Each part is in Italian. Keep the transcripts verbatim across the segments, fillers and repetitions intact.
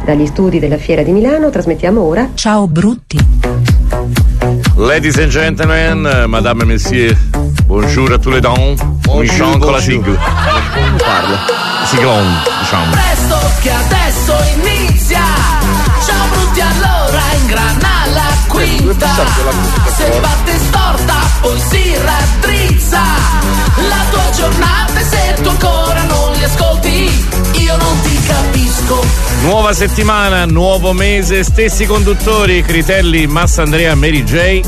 Dagli studi della Fiera di Milano trasmettiamo ora Ciao Brutti. Ladies and gentlemen, madame et messieurs, bonjour a tous les dons. Mi con la sigla. Parlo. Siglon, diciamo. Presto che adesso inizia. Ciao Brutti, allora ingrana la quinta. Se batte storta poi si raddrizza. La tua giornata e se tu ancora non li ascolti io non ti capisco. Nuova settimana, nuovo mese, stessi conduttori, Critelli, Massandrea, Mary J. E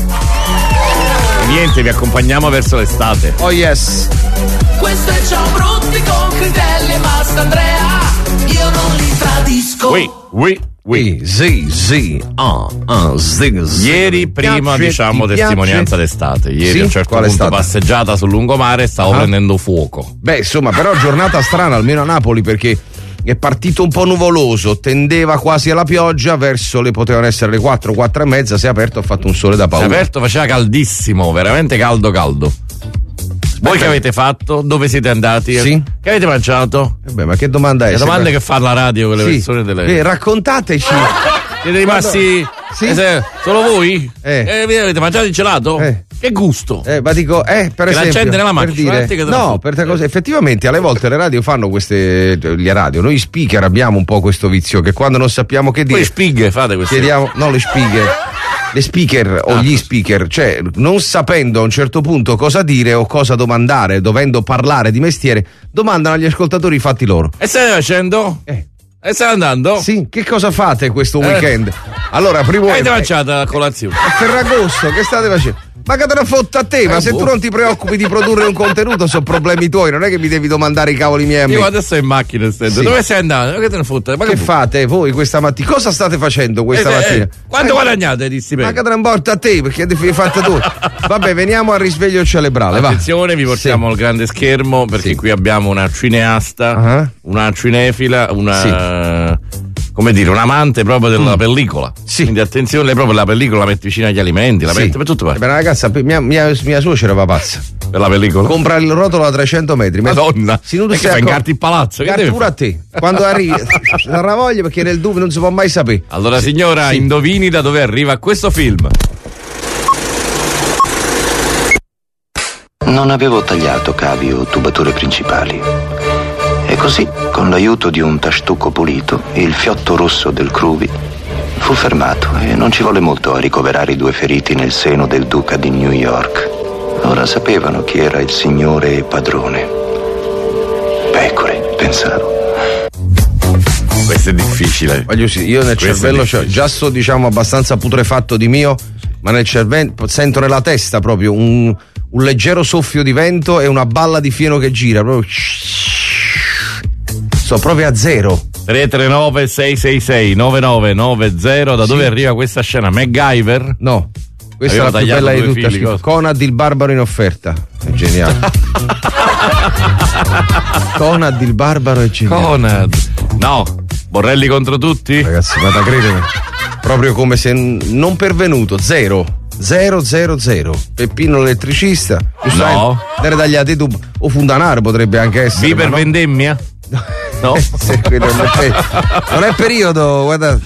niente, vi accompagniamo verso l'estate. Oh yes. Questo è Ciao Brutti con Critelli e Massandrea. Io non li tradisco. Oui, oui, oui. Sì, sì, ah, ah, sì, sì. Ieri prima Piace, diciamo ti testimonianza piace? d'estate. Ieri Sì? a un certo Qual è punto stata? passeggiata sul lungomare, stavo Ah. prendendo fuoco. Beh, insomma, però giornata strana, almeno a Napoli, perché è partito un po' nuvoloso, tendeva quasi alla pioggia, verso le potevano essere le quattro, quattro e mezza, si è aperto, ha fatto un sole da Si è paura. aperto, faceva caldissimo, veramente caldo caldo. Voi che avete fatto? Dove siete andati? Sì. Che avete mangiato? Eh beh, ma che domanda è? Le domande Sembra- che fa la radio con le Sì. persone delle. Eh, raccontateci. Siete rimasti. Sì. Eh, se- solo voi? Eh. Eh, vi avete mangiato il gelato? Eh. Che gusto? Eh, ma dico, eh, per Che la esempio, gente nella per macchina, dire, guardate che te la no, fotte. per te cose, effettivamente alle volte le radio fanno queste, le radio, noi speaker abbiamo un po' questo vizio che quando non sappiamo che dire, Poi spighe fate questo. chiediamo, no, le spighe, le speaker o Ah, gli così. speaker, cioè non sapendo a un certo punto cosa dire o cosa domandare, dovendo parlare di mestiere, domandano agli ascoltatori i fatti loro. E stai facendo? Eh. E stai andando? Sì, che cosa fate questo Eh. weekend? Allora, primo Avete eh, mangiato a colazione? a Ferragosto, che state facendo? Ma che te ne fotta a te, ma Eh, se boh. tu non ti preoccupi di produrre un contenuto sono problemi tuoi, non è che mi devi domandare i cavoli miei a me. Io adesso sono in macchina stendo. Sì. Dove sei andato? Ma che te ne fotte? Ma Che che fate voi questa mattina? Cosa state facendo questa Eh, eh, mattina? eh, quanto Eh, guadagnate di Ma stipendio? che te ne importa a te, perché devi fatta tu. Vabbè, veniamo al risveglio cerebrale, va. Attenzione, vi portiamo al grande schermo perché Sì. qui abbiamo una cineasta, Ah. una cinefila, una come dire, un amante proprio della pellicola. Sì. Quindi attenzione, lei proprio la pellicola la mette vicino agli alimenti, la Sì. mette per tutto Eh, beh, una ragazza, mia, mia, mia suocera va pazza. per la pellicola. Compra il rotolo a trecento metri. Madonna, Si non e che si fa, accor- incarti il palazzo? Che deve Pure a te. Quando arrivi, la voglia perché nel dubbio non si può mai sapere. Allora signora, Sì. indovini da dove arriva questo film. Non avevo tagliato cavi o tubature principali. E così, con l'aiuto di un tastucco pulito, il fiotto rosso del Cruvi fu fermato e non ci volle molto a ricoverare i due feriti nel seno del duca di New York. Ora sapevano chi era il signore e padrone. Pecore, pensavo. Questo è difficile. Voglio sì, io nel Questo è cervello c'ho- difficile. già sto diciamo abbastanza putrefatto di mio, ma nel cervello sento nella testa proprio un, un leggero soffio di vento e una balla di fieno che gira proprio. Sto proprio a zero. tre tre nove sei sei sei nove nove nove zero. Da dove arriva questa scena? MacGyver? No, questa Aveva è la più tagliato bella di due tutte. fili, cosa? Conad il barbaro in offerta. È geniale. Conad il barbaro è geniale. Conad. No, Borrelli contro tutti? Ragazzi, ma da credere, proprio come se n- non pervenuto, zero. Zero, zero, zero. Peppino l'elettricista. No. Dare tagliati tu. O Fundanaro potrebbe anche essere. Viper ma no. vendemmia? No. Se quello non, è, non è periodo, guarda.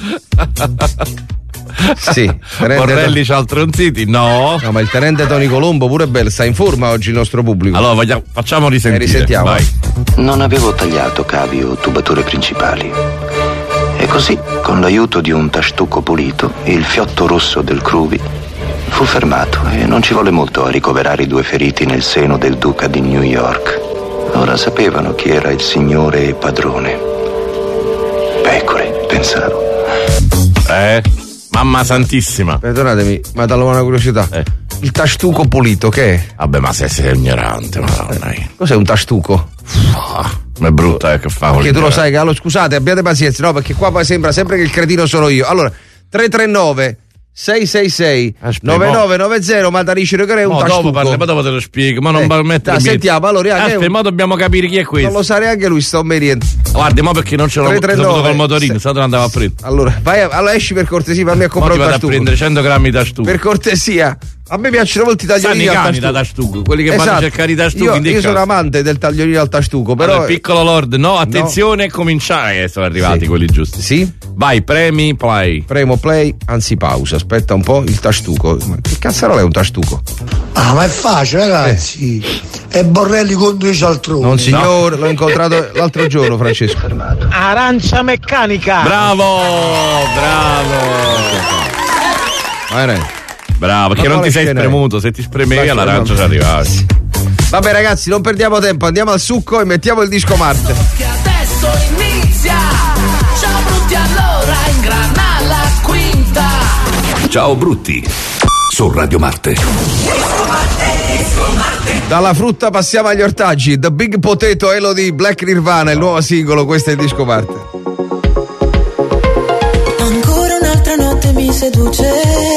Sì, tenente Borrelli c'ha il tronziti? No. No, ma il tenente Tony Colombo pure è bello, sta in forma oggi il nostro pubblico. Allora vogliamo, facciamo risentire. Eh, risentiamo. Vai. Non avevo tagliato cavi o tubature principali. E così, con l'aiuto di un tastucco pulito, il fiotto rosso del Cruvi fu fermato e non ci volle molto a ricoverare i due feriti nel seno del duca di New York. Ora sapevano chi era il signore e padrone. Pecore, pensavo. Eh, mamma santissima. Perdonatemi, ma dallo una curiosità. Eh. Il tastuco pulito che è? Vabbè, ma sei, sei ignorante, madonna. Cos'è un tastuco? Ah, ma è brutta eh, che fa. Perché tu lo sai che allora scusate, abbiate pazienza, no, perché qua poi sembra sempre che il cretino sono io. Allora, tre tre nove sei sei sei nove nove nove zero, ma da dicere che è un No, tastuco. dopo parli, poi dopo te lo spiego, ma non Eh, permettere. dai, sentiamo, allora, che è Aspetta, un- ma dobbiamo capire chi è Non questo. lo sa neanche lui, sto meriendo. Guardi, ma perché non ce l'ho tre tre nove saputo col motorino, se- stato non andava a prendere. Allora, vai a, allora esci per cortesia, fammi a Mo comprare ti un vado a tastuco. prendere cento grammi da stufa. Per cortesia, A me piacciono molti tagliolini Sanno i al cani tastuco. da tastuco, quelli che Esatto. vanno a cercare i tastuchi. Io, in io sono amante del tagliolino al tastuco, però allora, piccolo Lord, no, attenzione, no. Cominciare, sono arrivati Sì. quelli giusti. Sì? Vai, premi, play. Premo play, anzi pausa, aspetta un po', il tastuco. Ma che cazzarola è un tastuco? Ah, ma è facile, ragazzi. È Borrelli contro i cialtroni. Non signore, no. L'ho incontrato l'altro giorno, Francesco. Arancia meccanica. Bravo, bravo. Vai, Ren. Bravo, perché Ma non ti sei scena è? spremuto, se ti spremevi Lascia- all'arancia ci arrivavi. Vabbè ragazzi, non perdiamo tempo, andiamo al succo e mettiamo il disco Marte. Che adesso inizia. Ciao brutti, allora ingrana la quinta. Ciao brutti, su Radio Marte. Dalla frutta passiamo agli ortaggi. The Big Potato Elodie, Black Nirvana, il nuovo singolo, questo è il disco Marte. Ancora un'altra notte mi seduce,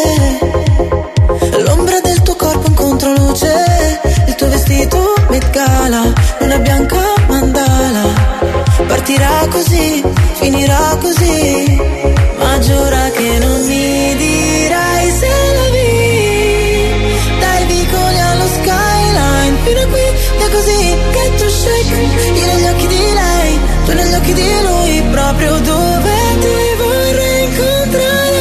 l'ombra del tuo corpo in controluce, il tuo vestito Met Gala, luna bianca mandala, partirà così, finirà così, ma giura che non mi dirai se la vi, dai vicoli allo skyline, fino a qui è così che tu shake, io negli occhi di lei, tu negli occhi di lui, proprio dove ti vorrei incontrare.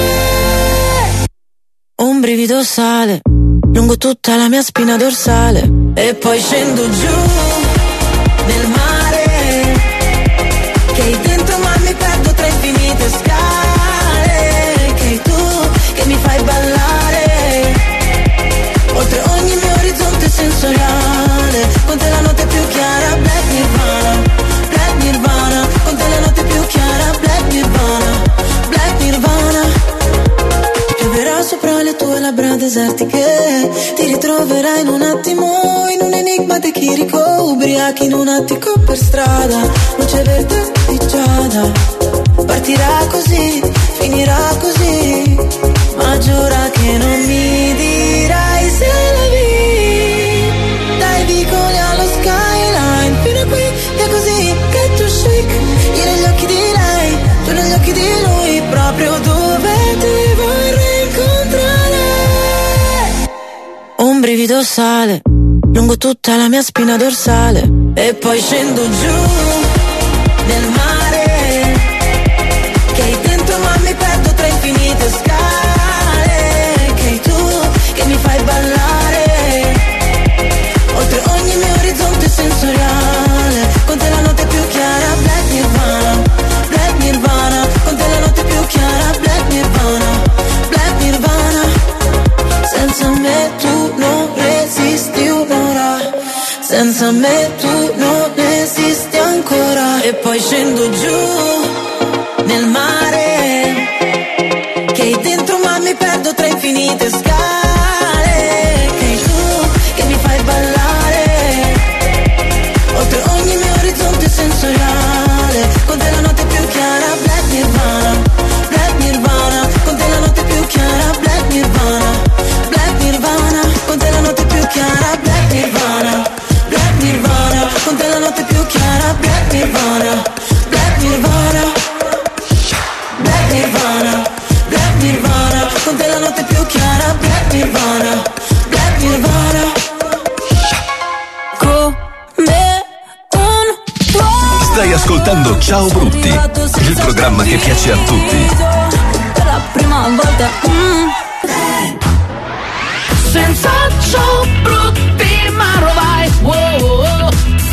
Un brivido sale lungo tutta la mia spina dorsale e poi scendo giù nel mare, che hai dentro ma mi perdo tra infinite scale, che hai tu che mi fai ballare oltre ogni mio orizzonte sensoriale, con te la notte più chiara, Black Nirvana, Black Nirvana, con te la notte più chiara, Black Nirvana, Black Nirvana. Pioverà sopra le tue labbra desertiche, ti ritroverai in un attimo in un enigma di chirico, ubriachi in un attico per strada, luce verde di giada, partirà così, finirà così, ma giura che non mi dirai se la vi, dai vicoli allo skyline, fino a qui è così che tu shake, io negli occhi di lei, tu negli occhi di lui, proprio dove ti vorrei incontrare. Un brivido sale lungo tutta la mia spina dorsale e poi scendo giù nel mare, che hai dentro ma mi perdo tra infinite scale, che hai tu che mi fai ballare oltre ogni mio orizzonte sensoriale, con te la notte più chiara, Black Nirvana, Black Nirvana, con te la notte più chiara, Black Nirvana, Black Nirvana, senza me tu non resisti un'ora, senza me tu non esisti ancora, e poi scendo giù nel mare, che hai dentro ma mi perdo tra infinite scale, che hai tu che mi fai ballare oltre ogni mio orizzonte sensoriale, con te la notte più chiara, Black Nirvana, Black Nirvana, con te la notte più chiara, Black Nirvana, Black Nirvana, con te la notte più chiara, Black Nirvana, Black Nirvana, con te la notte più chiara, Black Nirvana, Black Nirvana, Black Nirvana, Black Nirvana, con te la notte più chiara, Black Nirvana, Black Nirvana. Come un uomo. Stai ascoltando Ciao Brutti, il programma che piace a tutti. Per la prima volta mm. Senza ciò brutti ma rovai. Wow, wow.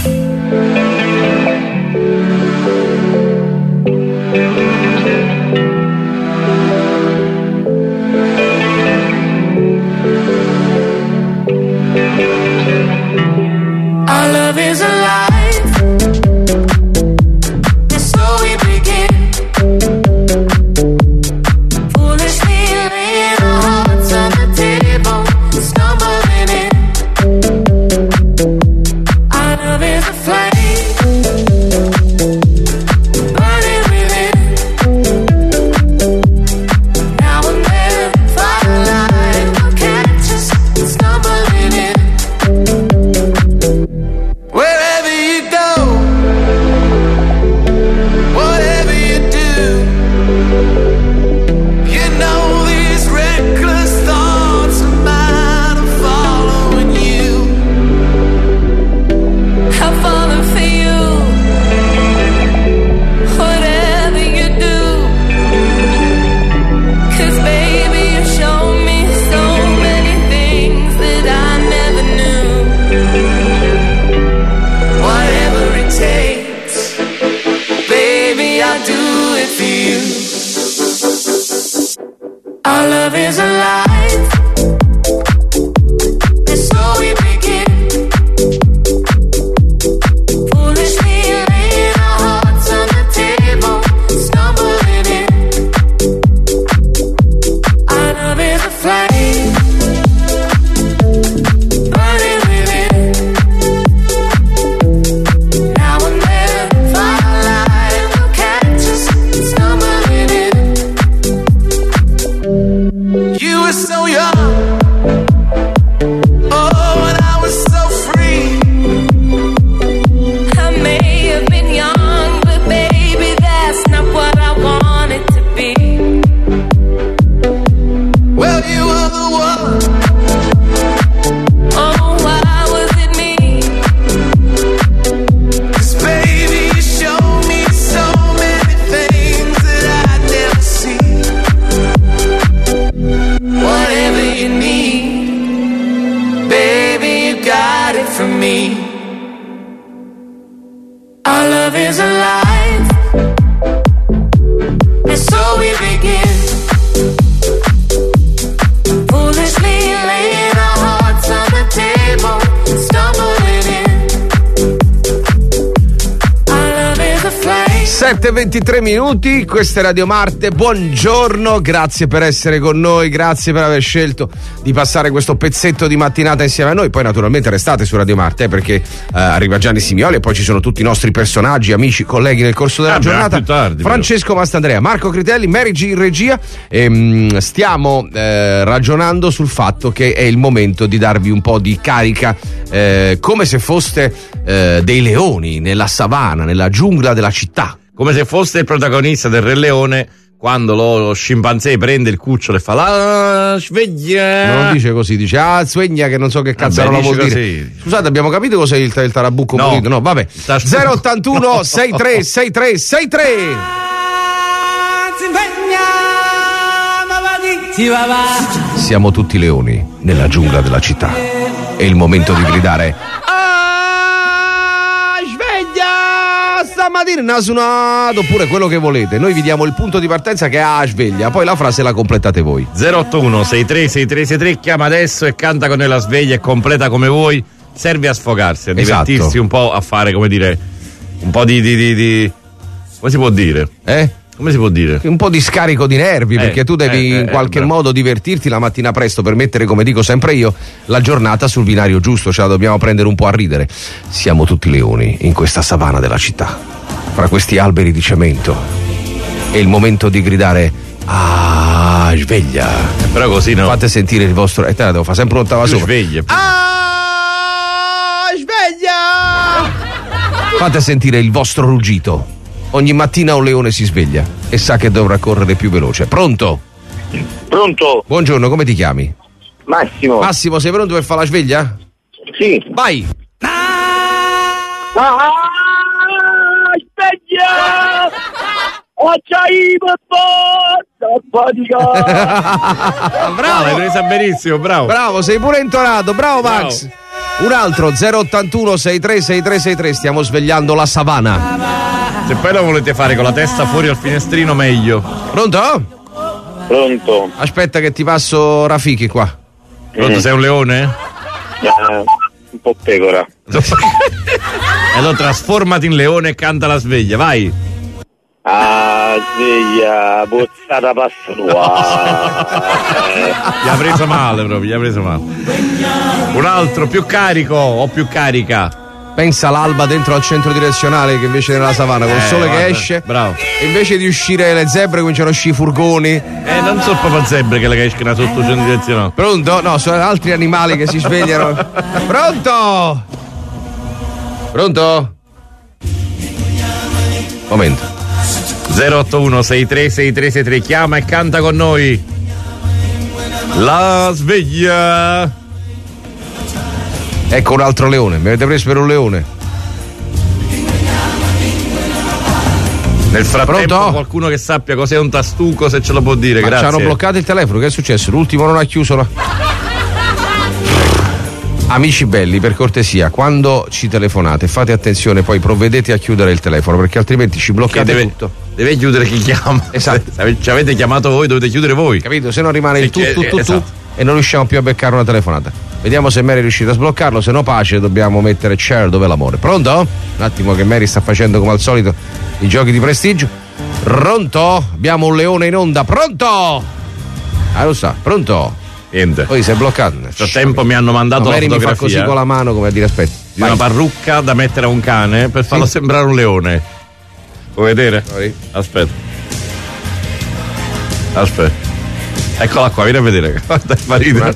Our love is alive, so we begin. Foolishly laying our hearts on the table, stumbling in. Our love is alive, and so we begin. Foolishly laying our hearts on the table, stumbling in. Our love is a flame, burning within. Now and then, firelight will catch us stumbling in. You were so young, oh, and I was so free. I may have been young, but baby, that's not what I wanted to be. Well, you were the one. Oh, why was it me? 'Cause baby, you showed me so many things that I'd never seen. Whatever you need, baby, you got it from me. Our love is alive, and so we begin. Foolishly laying our hearts on the table, stumbling in. Our love is a flame. sette e ventitré minuti, questa è Radio Marte, buongiorno, grazie per essere con noi, grazie per aver scelto di passare questo pezzetto di mattinata insieme a noi. Poi naturalmente restate su Radio Marte eh, perché eh, arriva Gianni Simioli e poi ci sono tutti i nostri personaggi, amici, colleghi nel corso della Ah, beh, giornata. più tardi, Francesco Mastandrea, Marco Critelli, Mary G in regia e mh, stiamo eh, ragionando sul fatto che è il momento di darvi un po' di carica eh, come se foste eh, dei leoni nella savana, nella giungla della città. Come se fosse il protagonista del Re Leone quando lo, lo scimpanzé prende il cucciolo e fa la sveglia. Non dice così, dice ah sveglia che non so che cazzo Vabbè, non vuol dice dire. così. Scusate, abbiamo capito cos'è il, il tarabucco No. pulito? No, vabbè. zero ottantuno sessantatré sessantatré sessantatré. Siamo tutti leoni nella giungla della città. È il momento di gridare ah, sveglia! Stamattina ha suonato, oppure quello che volete. Noi vi diamo il punto di partenza che è ah, sveglia, poi la frase la completate voi. zero ottantuno sessantatré sessantatré sessantatré, chiama adesso e canta con la sveglia e completa come vuoi. Serve a sfogarsi, a Esatto. divertirsi un po', a fare, come dire, un po' di, di, di, di... come si può dire? Eh? Come si può dire? Un po' di scarico di nervi, Eh, perché tu devi eh, in eh, qualche bravo. modo divertirti la mattina presto per mettere, come dico sempre io, la giornata sul binario giusto, ce la dobbiamo prendere un po' a ridere. Siamo tutti leoni in questa savana della città, fra questi alberi di cemento. È il momento di gridare ah, sveglia. Però così no. Fate sentire il vostro... E eh, te la devo fare sempre un'ottava Più sopra. sveglia. più- Ah, sveglia! Fate sentire il vostro ruggito. Ogni mattina un leone si sveglia e sa che dovrà correre più veloce. Pronto? Pronto? Buongiorno, come ti chiami? Massimo. Massimo, sei pronto per fare la sveglia? Sì. Vai! Ah, sveglia! Bravo, l'hai presa benissimo, bravo. Bravo, sei pure intonato, bravo Max. Bravo. Un altro zero ottantuno sessantatré sessantatré sessantatré, stiamo svegliando la savana. Se poi lo volete fare con la testa fuori al finestrino, meglio. Pronto? Pronto? Aspetta che ti passo Rafiki qua. Pronto, sei un leone? Eh, un po' pecora. E allora trasformati in leone e canta la sveglia, vai. Ah, sveglia, bozzata passa tua. Gli ha preso male proprio, gli ha preso male. Un altro più carico o più carica. Pensa all'alba dentro al centro direzionale che invece nella savana col Eh, sole guarda, che esce. bravo. E invece di uscire le zebre cominciano a uscire i furgoni. Eh, non sono proprio zebre che le escono sotto centro direzionale. Pronto? No, sono altri animali che si svegliano. Pronto? Pronto? Momento. zero ottantuno sessantatré sessantatré sessantatré, chiama e canta con noi. La sveglia. Ecco un altro leone, mi avete preso per un leone. Nel frattempo Pronto? qualcuno che sappia cos'è un tastuco, se ce lo può dire, Ma ci grazie. hanno bloccato il telefono, che è successo? L'ultimo non ha chiuso la... Amici belli, per cortesia, quando ci telefonate fate attenzione, poi provvedete a chiudere il telefono perché altrimenti ci bloccate Che deve- tutto. deve chiudere chi chiama. Esatto. Se ci avete chiamato voi, dovete chiudere voi. Capito? Se no rimane il tu, tu, tu, esatto. tu e non riusciamo più a beccare una telefonata. Vediamo se Mary è riuscita a sbloccarlo, se no pace, dobbiamo mettere Cher dove l'amore. Pronto? Un attimo che Mary sta facendo come al solito i giochi di prestigio. Pronto? Abbiamo un leone in onda, pronto? Ah, lo sa, pronto? Niente. Poi si è bloccato. Nel frattempo mi hanno mandato no, la Mary fotografia. mi fa così con la mano come a dire aspetta. Di una parrucca da mettere a un cane per farlo sì. sembrare un leone. Vuoi vedere? Sorry. Aspetta. Aspetta. Eccola qua, vieni a vedere. Guarda, fa ridere.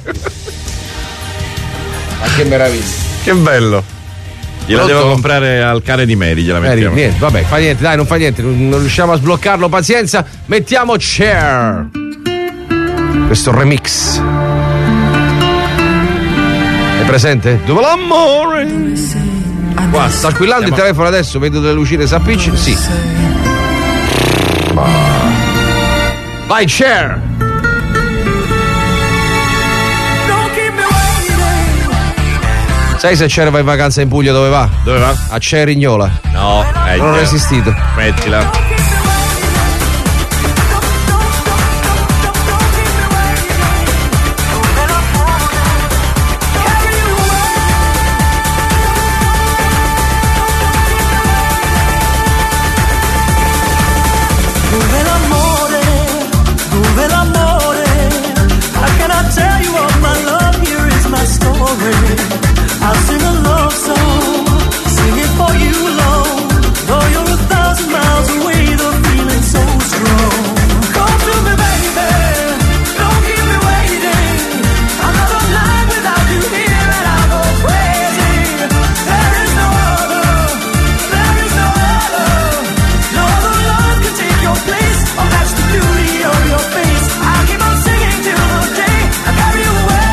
Ma che meraviglia. Che bello. Gliela Pronto? devo comprare al cane di Mary, gliela Mary, mettiamo. niente, vabbè, fa niente, dai, non fa niente, non, non riusciamo a sbloccarlo, pazienza, mettiamo Cher. Questo remix. È presente? Dove l'amore? Qua, sta squillando il telefono adesso, vedo delle lucine s'appicciano. Sì. Vai Cher. Sai se Cher va in vacanza in Puglia dove va? Dove va? A Cerignola. No, eh, non ho resistito. Mettila. I'll sing a love song, sing it for you alone. Though you're a thousand miles away, the feeling's so strong. Come to me, baby, don't keep me waiting. Another night without you here and I'll go crazy. There is no other, there is no other. No other love can take your place or match the beauty of your face. I'll keep on singing till the day I carry you away.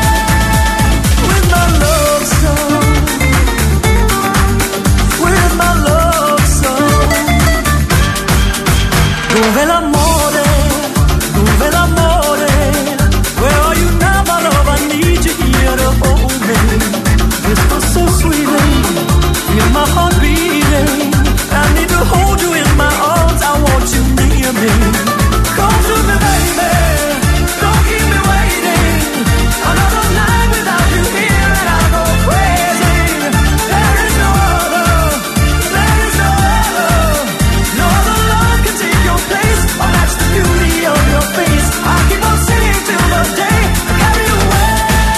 Dove l'amore, dove l'amore, where are you now, my love? I need you here to hold me. Whisper so sweetly, feel my heart beating. I need to hold you in my arms, I want you near me. Come to me, baby, don't keep me waiting. Another night without you here and I'll go crazy. There is no other, there is no other. No other love can take your place or match the beauty of your face. I'll keep on singing till the day I carry you away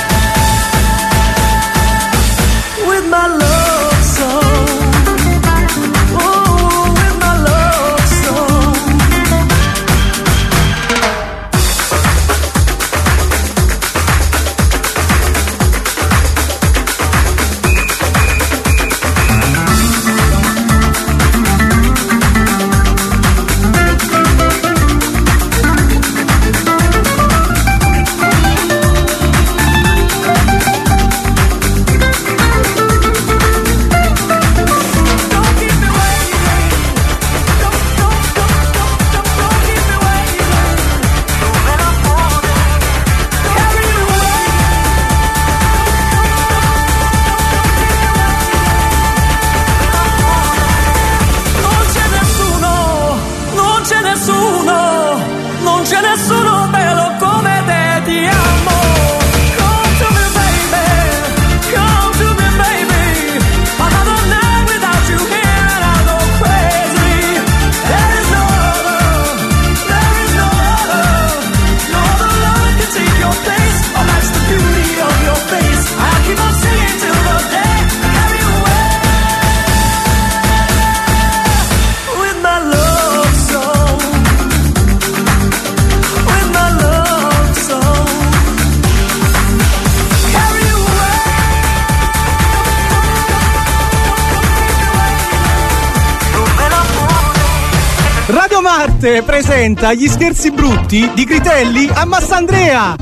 with my love song. Oh, with my love song. Non c'è nessuno, non c'è nessuno, non c'è nessuno bello come te, ti amo. Come to me, baby, come to me, baby. Another night without you here and I'll go crazy. There is no other, there is no other. No other love can take your place or match the beauty of your face. I'll keep on singing till the day I carry you away with my love song, with my love song. Carry you Radio Marte presenta gli scherzi brutti di Critelli a Massandrea.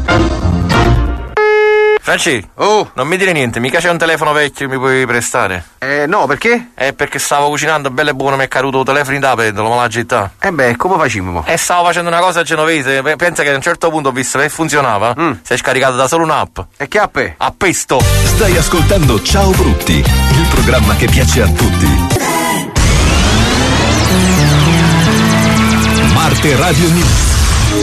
Franci, oh, non mi dire niente, mica c'è un telefono vecchio che mi puoi prestare? Eh no, perché? Eh, perché stavo cucinando bello e buono, mi è caduto il telefono da pentola, ma la città. Eh beh, come facciamo? E stavo facendo una cosa genovese, pe- pensa che a un certo punto ho visto che funzionava, mm. si è scaricato da solo un'app. E che app è? Appesto! Stai ascoltando Ciao Brutti, il programma che piace a tutti. Marte Radio News.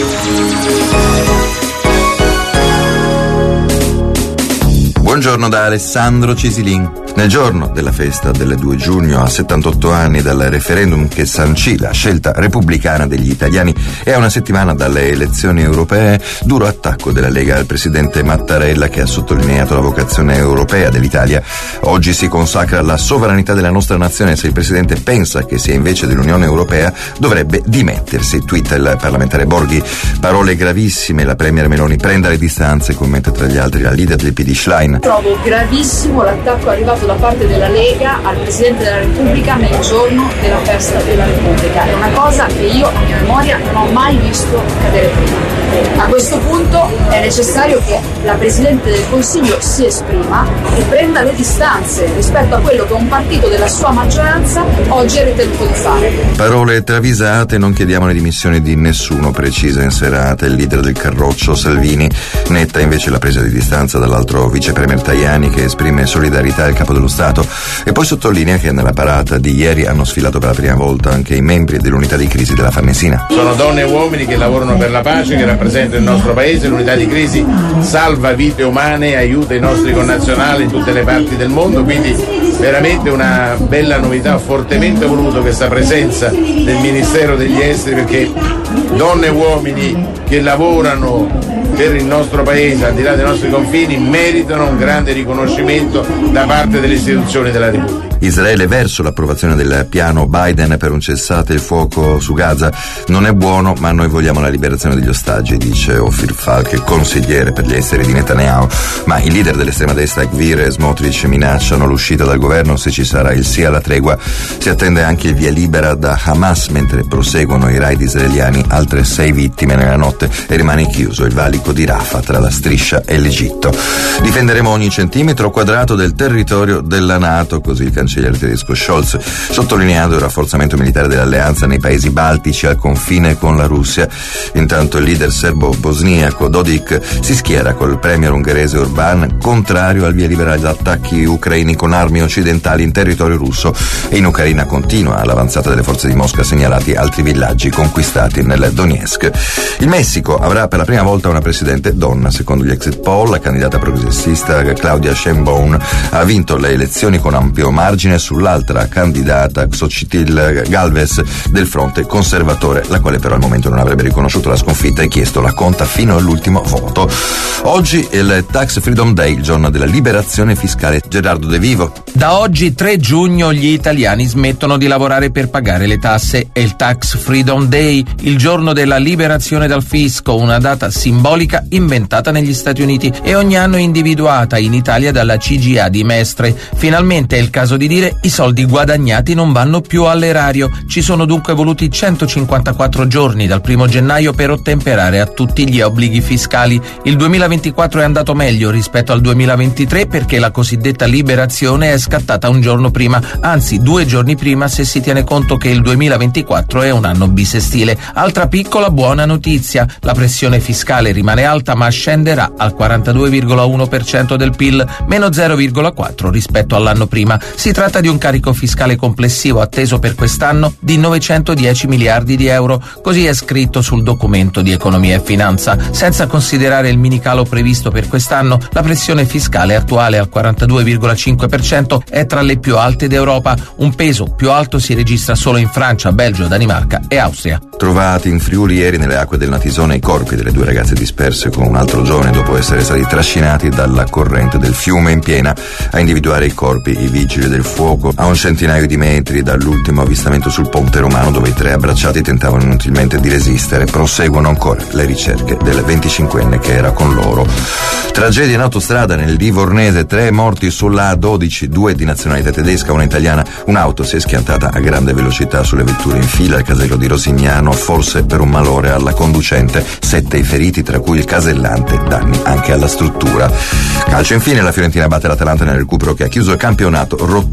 Buongiorno da Alessandro Cisilin. Nel giorno della festa del due giugno, a settantotto anni dal referendum che sancì la scelta repubblicana degli italiani e a una settimana dalle elezioni europee, duro attacco della Lega al presidente Mattarella, che ha sottolineato la vocazione europea dell'Italia. Oggi si consacra la sovranità della nostra nazione. Se il presidente pensa che sia invece dell'Unione Europea, dovrebbe dimettersi. Twitta il parlamentare Borghi. Parole gravissime. La premier Meloni prenda le distanze, commenta tra gli altri la leader del P D Schlein. Trovo gravissimo l'attacco arrivato da parte della Lega al Presidente della Repubblica nel giorno della festa della Repubblica. È una cosa che io, a mia memoria, non ho mai visto accadere prima. A questo punto è necessario che la Presidente del Consiglio si esprima e prenda le distanze rispetto a quello che un partito della sua maggioranza oggi ha ritenuto di fare. Parole travisate, non chiediamo le dimissioni di nessuno, precisa in serata il leader del Carroccio Salvini. Netta invece la presa di distanza dall'altro vice premier Tajani, che esprime solidarietà al capo dello Stato e poi sottolinea che nella parata di ieri hanno sfilato per la prima volta anche i membri dell'unità di crisi della Farnesina. Sono donne e uomini che lavorano per la pace, che rappresentano il nostro paese. L'unità di crisi salva vite umane e aiuta i nostri connazionali in tutte le parti del mondo, quindi veramente una bella novità. Ho fortemente voluto questa presenza del Ministero degli Esteri, perché donne e uomini che lavorano per il nostro paese al di là dei nostri confini meritano un grande riconoscimento da parte delle istituzioni della Repubblica. Israele verso l'approvazione del piano Biden per un cessate il fuoco su Gaza. Non è buono, ma noi vogliamo la liberazione degli ostaggi, dice Ofir Falk, consigliere per gli esteri di Netanyahu. Ma i leader dell'estrema destra Gvir e Smotrich minacciano l'uscita dal governo se ci sarà il sì alla tregua. Si attende anche il via libera da Hamas mentre proseguono i raid israeliani. Altre sei vittime nella notte e rimane chiuso il valico di Rafah tra la striscia e l'Egitto. Difenderemo ogni centimetro quadrato del territorio della NATO, così il cancelliere tedesco Scholz, sottolineando il rafforzamento militare dell'alleanza nei paesi baltici al confine con la Russia. Intanto il leader serbo-bosniaco Dodik si schiera col premier ungherese Orbán, contrario al via libera agli attacchi ucraini con armi occidentali in territorio russo, e in Ucraina continua l'avanzata delle forze di Mosca, segnalati altri villaggi conquistati nel Donetsk. Il Messico avrà per la prima volta una presidente donna. Secondo gli exit poll, la candidata progressista Claudia Sheinbaum ha vinto le elezioni con ampio margine sull'altra candidata Xochitl Galvez del fronte conservatore, la quale però al momento non avrebbe riconosciuto la sconfitta e chiesto la conta fino all'ultimo voto. Oggi è il Tax Freedom Day, il giorno della liberazione fiscale. Gerardo De Vivo. Da oggi tre giugno gli italiani smettono di lavorare per pagare le tasse. È il Tax Freedom Day, il giorno della liberazione dal fisco, una data simbolica inventata negli Stati Uniti e ogni anno individuata in Italia dalla C G A di Mestre. Finalmente è il caso di dire: i soldi guadagnati non vanno più all'erario. Ci sono dunque voluti centocinquantaquattro giorni dal primo gennaio per ottemperare a tutti gli obblighi fiscali. Il duemilaventiquattro è andato meglio rispetto al duemilaventitré perché la cosiddetta liberazione è scattata un giorno prima, anzi due giorni prima se si tiene conto che il duemilaventiquattro è un anno bisestile. Altra piccola buona notizia: la pressione fiscale rimane alta ma scenderà al quarantadue virgola uno per cento del P I L, meno zero virgola quattro rispetto all'anno prima. Si tratta di un carico fiscale complessivo atteso per quest'anno di novecentodieci miliardi di euro, così è scritto sul documento di economia e finanza. Senza considerare il minicalo previsto per quest'anno, la pressione fiscale attuale al quarantadue virgola cinque per cento è tra le più alte d'Europa. Un peso più alto si registra solo in Francia, Belgio, Danimarca e Austria. Trovati in Friuli ieri nelle acque del Natisone i corpi delle due ragazze disperse con un altro giovane dopo essere stati trascinati dalla corrente del fiume in piena. A individuare i corpi i vigili del fuoco a un centinaio di metri dall'ultimo avvistamento sul ponte romano, dove i tre abbracciati tentavano inutilmente di resistere. Proseguono ancora le ricerche del venticinquenne che era con loro. Tragedia in autostrada nel Livornese, tre morti sulla A dodici, due di nazionalità tedesca, una italiana. Un'auto si è schiantata a grande velocità sulle vetture in fila al casello di Rosignano, forse per un malore alla conducente. Sette i feriti, tra cui il casellante, danni anche alla struttura. Calcio infine, la Fiorentina batte l'Atalanta nel recupero che ha chiuso il campionato. Rottura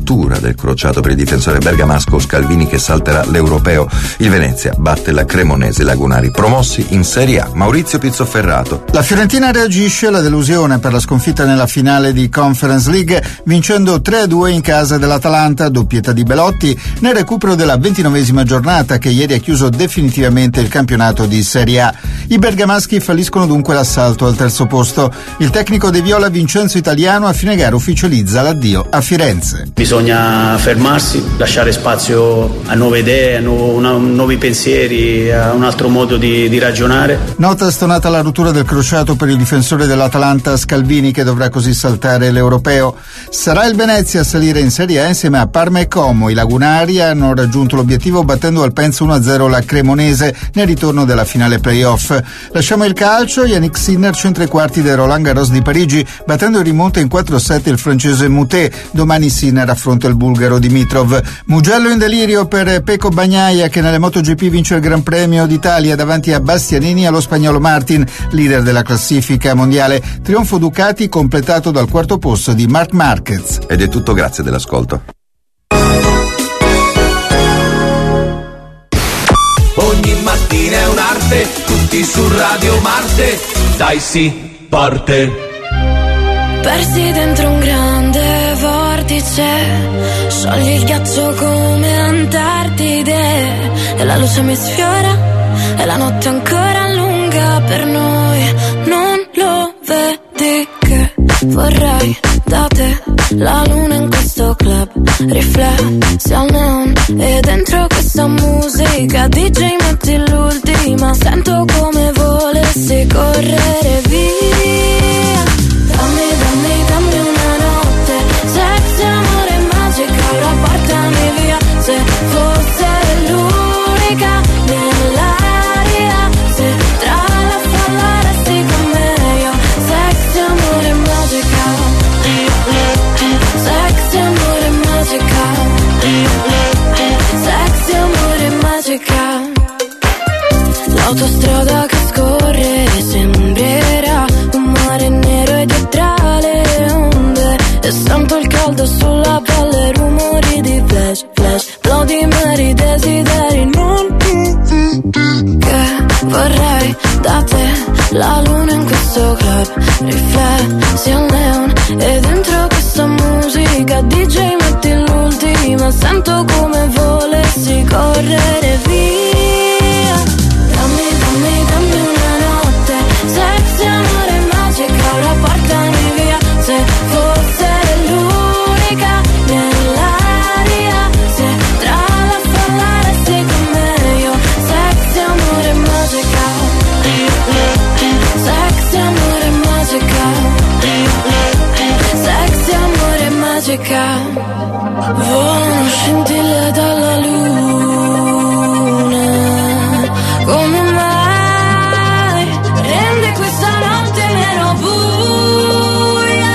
rottura del crociato per il difensore bergamasco Scalvini che salterà l'Europeo. Il Venezia batte la Cremonese. Lagunari promossi in Serie A. Maurizio Pizzoferrato. La Fiorentina reagisce alla delusione per la sconfitta nella finale di Conference League, vincendo tre a due in casa dell'Atalanta, doppietta di Belotti nel recupero della ventinovesima giornata che ieri ha chiuso definitivamente il campionato di Serie A. I bergamaschi falliscono dunque l'assalto al terzo posto. Il tecnico dei Viola Vincenzo Italiano a fine gara ufficializza l'addio a Firenze. Bisogna fermarsi, lasciare spazio a nuove idee, a nu- una- nuovi pensieri, a un altro modo di, di ragionare. Nota stonata la rottura del crociato per il difensore dell'Atalanta Scalvini che dovrà così saltare l'Europeo. Sarà il Venezia a salire in Serie A insieme a Parma e Como. I lagunari hanno raggiunto l'obiettivo battendo al Penza uno a zero la Cremonese nel ritorno della finale playoff. Lasciamo il calcio. Yannick Sinner centra i quarti del Roland Garros di Parigi battendo in rimonta in quattro a sette il francese Moutet. Domani Sinner affronta il bulgaro Dimitrov. Mugello in delirio per Pecco Bagnaia che nelle MotoGP vince il Gran Premio d'Italia davanti a Bastianini e allo spagnolo Martin, leader della classifica mondiale. Trionfo Ducati completato dal quarto posto di Marc Marquez. Ed è tutto, grazie dell'ascolto. Ogni mattina è un'arte, tutti su Radio Marte. Dai sì, parte. Persi dentro un grande vortice, sciogli il ghiaccio come Antartide, e la luce mi sfiora, e la notte ancora lunga per noi. Non lo vedi che vorrei da te la luna in questo club, riflessi al neon, e dentro questa musica D J metti l'ultima, sento come volessi correre via. Dammi, dammi, dammi una notte, sexy, amore, magica, ora portami via. Se fosse l'unica nell'aria, se tra la folla resti con me io. Sexy, amore, magica, sexy, amore, magica, sexy, amore, magica. L'autostrada che scorre sembrerà un mare nero e dietro le onde, e sento il caldo sulla pelle, rumori di flash, flash, Bloody Mary, desideri non che vorrei da te la luna in questo club, riflessi al neon, e dentro questa musica D J metti l'ultima, sento come volessi correre via. Dammi, dammi, dammi una notte, sexy, amore, magica, ora portami via. Se fosse l'unica nell'aria, se tra la folla resti con me io. Sexy, amore, magica, sexy, amore, magica, sexy, amore, magica. Volano scintille dalla luna, come mai rende questa notte meno buia?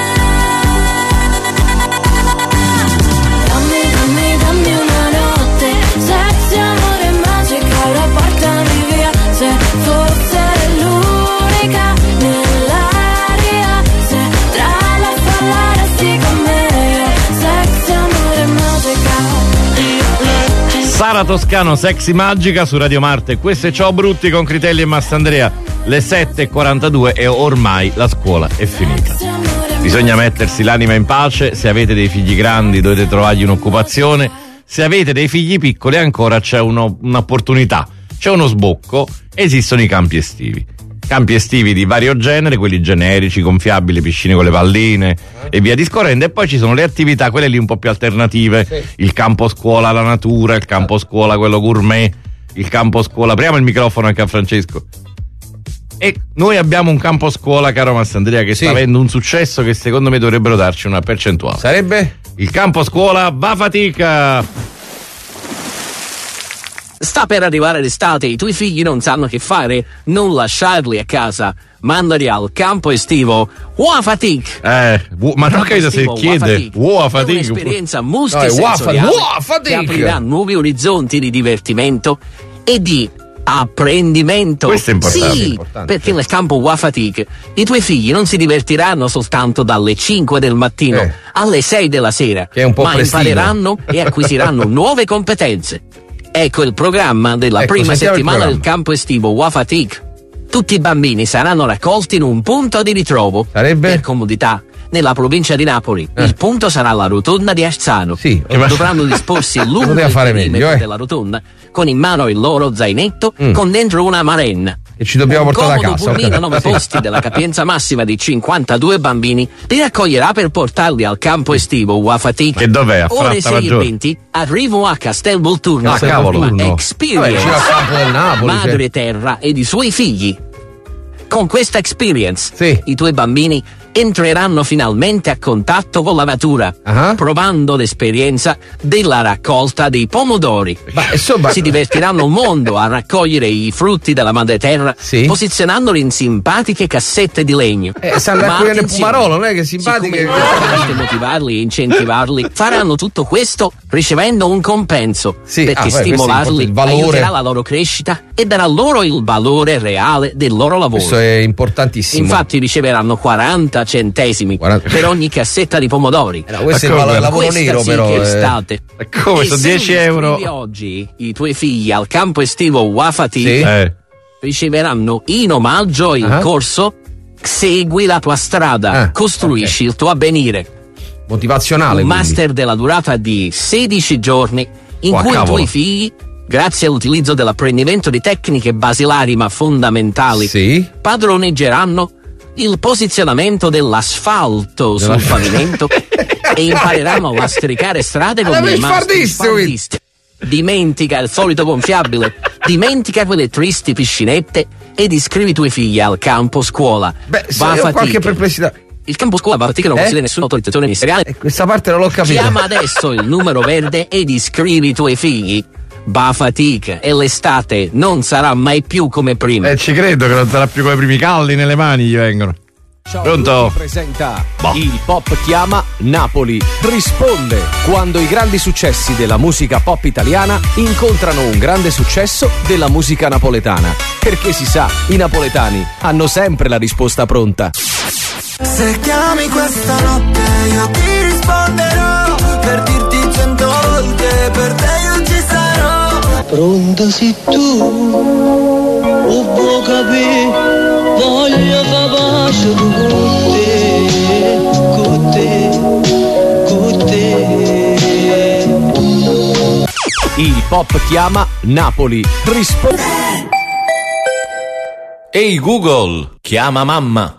Dammi, dammi, dammi una notte, sexy, amore, magica, ora portami via. Se fosse l'unica nell'aria, se tra la folla resti con me io. Sexy, amore, magica. Sara Toscano, Sexy Magica su Radio Marte. Questo è Ciao Brutti con Critelli e Mastandrea. Le sette e quarantadue e ormai la scuola è finita. Bisogna mettersi l'anima in pace. Se avete dei figli grandi dovete trovargli un'occupazione. Se avete dei figli piccoli ancora c'è uno, un'opportunità, c'è uno sbocco. Esistono i campi estivi. Campi estivi di vario genere, quelli generici, gonfiabili, piscine con le palline e via discorrendo, e poi ci sono le attività, quelle lì un po' più alternative, sì. Il campo scuola alla natura, il campo scuola quello gourmet, il campo scuola, apriamo il microfono anche a Francesco. E noi abbiamo un campo scuola, caro Mastandrea, che sì. sta avendo un successo che secondo me dovrebbero darci una percentuale. Sarebbe? Il campo scuola Va Fatica. Sta per arrivare l'estate, i tuoi figli non sanno che fare? Non lasciarli a casa, mandali al campo estivo Wa Fatic. Eh, ma non capito se chiede Wa Fatic. È un'esperienza multisensoriale che aprirà nuovi orizzonti di divertimento e di apprendimento. Questo è importante. Sì, importante. perché nel campo Wafatik i tuoi figli non si divertiranno soltanto dalle cinque del mattino Eh. alle sei della sera, Che è un po' ma prestino. impareranno e acquisiranno nuove competenze. Ecco il programma della Ecco, prima sentiamo il settimana del programma. campo estivo Wafatik. Tutti i bambini saranno raccolti in un punto di ritrovo. Sarebbe? Per comodità. Nella provincia di Napoli. Eh. Il punto sarà la rotonda di Arzano. Sì, Dovranno disporsi lungo poteva il fare perimetro meglio, eh. della rotonda, con in mano il loro zainetto, Mm. con dentro una marenna. E ci dobbiamo Un portare a comodo casa. pulmino a ok. nove Sì. posti della capienza massima di cinquantadue bambini li raccoglierà per portarli al campo estivo Wafatik. Che dov'è? A Ore Fratta sei e Maggiore? venti arrivo a Castel Volturno. Ah, cavolo. Ma Vabbè, Experience. vicino al campo del Napoli, Madre cioè. terra ed i suoi figli. Con questa experience, Sì. i tuoi bambini entreranno finalmente a contatto con la natura, Ah. provando l'esperienza della raccolta dei pomodori. Ma, insomma- Si divertiranno un mondo a raccogliere i frutti della madreterra, Sì. posizionandoli in simpatiche cassette di legno. Eh, San Ma Raccogliere attenzione, Pumarolo, non è che simpatiche. siccome volete motivarli e incentivarli, faranno tutto questo ricevendo un compenso, Sì, perché ah, beh, questo è stimolarli importante, il valore. aiuterà la loro crescita e darà loro il valore reale del loro lavoro. Questo è importantissimo. Infatti riceveranno quaranta centesimi quaranta per ogni cassetta di pomodori. Eh, no, questo è Ma il come? valo- lavoro Questa nero, sì però. che è eh. estate. Come E sono se dieci li euro? iscrivi oggi i tuoi figli al campo estivo Wafatik, Sì. Eh. riceveranno in omaggio il Ah. corso Segui la tua strada, Ah, costruisci il tuo avvenire. Motivazionale. Un quindi. master della durata di sedici giorni in Oh, cui cavolo. i tuoi figli, grazie all'utilizzo dell'apprendimento di tecniche basilari ma fondamentali, Sì. padroneggeranno il posizionamento dell'asfalto sul Della- pavimento e impareranno a lastricare strade con Alla le mastri spardista, spardiste. Dimentica il solito gonfiabile, dimentica quelle tristi piscinette ed iscrivi i tuoi figli al campo scuola. Beh, se Va a io ho qualche fatica. perplessità. Il campo scuola va a fatica, non Eh? possiede nessuna autorizzazione ministeriale. E questa parte non l'ho capita. Chiama adesso il numero verde ed iscrivi i tuoi figli. Va a fatica e l'estate non sarà mai più come prima. Eh, ci credo che non sarà più come i primi calli nelle mani gli vengono. Pronto? Presenta Boh. Il Pop chiama Napoli. Risponde quando i grandi successi della musica pop italiana incontrano un grande successo della musica napoletana. Perché si sa, i napoletani hanno sempre la risposta pronta. Se chiami questa notte io ti risponderò, per dirti cento volte per te io ci sarò. Pronta sei tu, o vuoi capire, voglio far pace con te, con te, con te. Il Pop chiama Napoli. Risponde. Ehi Google, chiama mamma.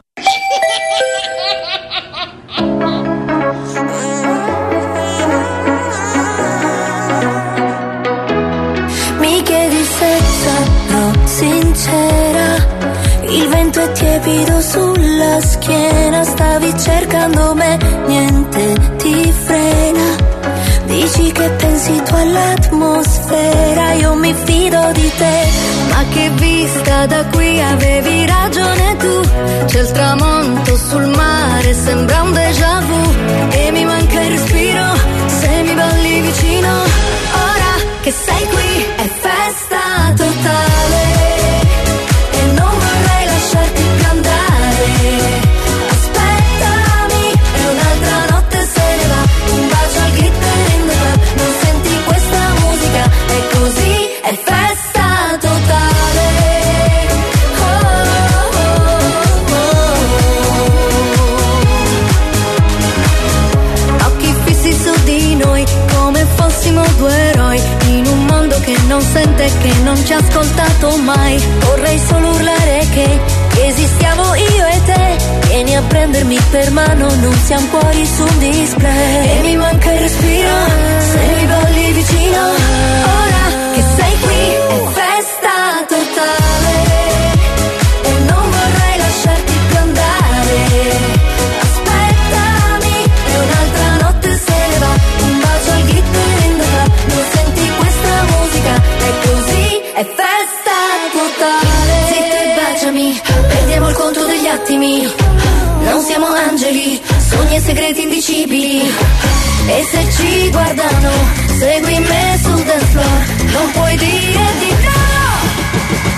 Mi chiedi se sarò sincera, il vento è tiepido sulla schiena, stavi cercando me, niente ti frena. Dici che pensi tu all'atmosfera, io mi fido di te, ma che vista da qui avevi ragione tu. C'è il tramonto sul mare, sembra un déjà vu, e mi manca il respiro se mi balli vicino. Ora che sei qui è festa totale e non vorrei lasciarti più andare. Aspettami e un'altra notte se ne va, un bacio al glitter in the club. Non senti questa musica, è così, è festa totale. Oh, oh, oh, oh. Occhi fissi su di noi come fossimo due eroi, in un mondo che non sente e che non ci ha ascoltato mai. Vorrei solo urlare che esistiamo io e te, vieni a prendermi per mano, non siamo cuori su un display. E mi manca il respiro se mi balli vicino. Ora che sei qui è festa totale e non vorrei lasciarti più andare. Aspettami e un'altra notte se ne va, un bacio al glitter in the club. Non senti questa musica, è così, è festa totale. Zitto e baciami, perdiamo il conto degli attimi. Non siamo angeli, sogni e segreti indicibili. E se ci guardano, segui me sul dance floor, non puoi dire di no.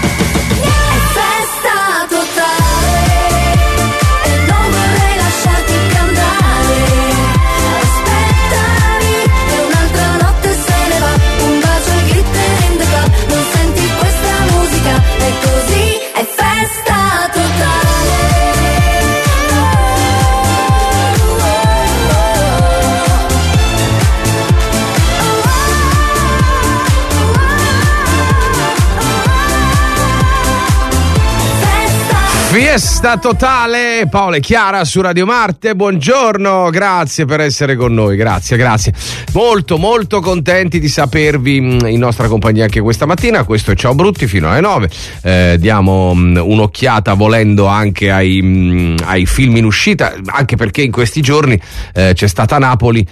Fiesta totale, Paola e Chiara su Radio Marte, buongiorno, grazie per essere con noi, grazie, grazie. Molto, molto contenti di sapervi in nostra compagnia anche questa mattina, questo è Ciao Brutti fino alle nove, eh, diamo un'occhiata volendo anche ai, ai film in uscita, anche perché in questi giorni eh, c'è stata a Napoli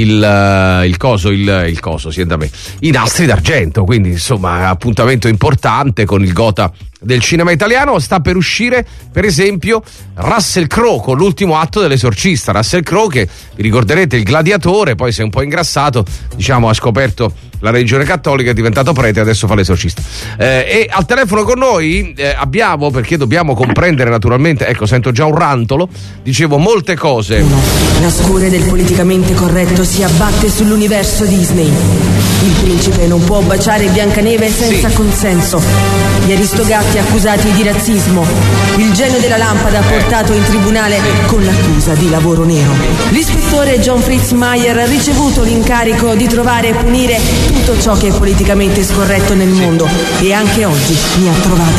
il, il coso, il, il coso, sì, da me, i nastri d'argento, quindi insomma appuntamento importante con il Gotha del cinema italiano. Sta per uscire per esempio Russell Crowe con l'ultimo atto dell'Esorcista. Russell Crowe, che vi ricorderete il gladiatore, poi si è un po' ingrassato, diciamo ha scoperto la religione cattolica, è diventato prete e adesso fa l'Esorcista. Eh, e al telefono con noi eh, abbiamo, perché dobbiamo comprendere naturalmente, ecco sento già un rantolo, dicevo molte cose. La scure del politicamente corretto si abbatte sull'universo Disney. Il principe non può baciare Biancaneve senza Sì. consenso. Gli aristogatti accusati di razzismo. Il genio della lampada portato in tribunale con l'accusa di lavoro nero. L'ispettore John Fritz Meyer ha ricevuto l'incarico di trovare e punire tutto ciò che è politicamente scorretto nel mondo, e anche oggi ne ha trovata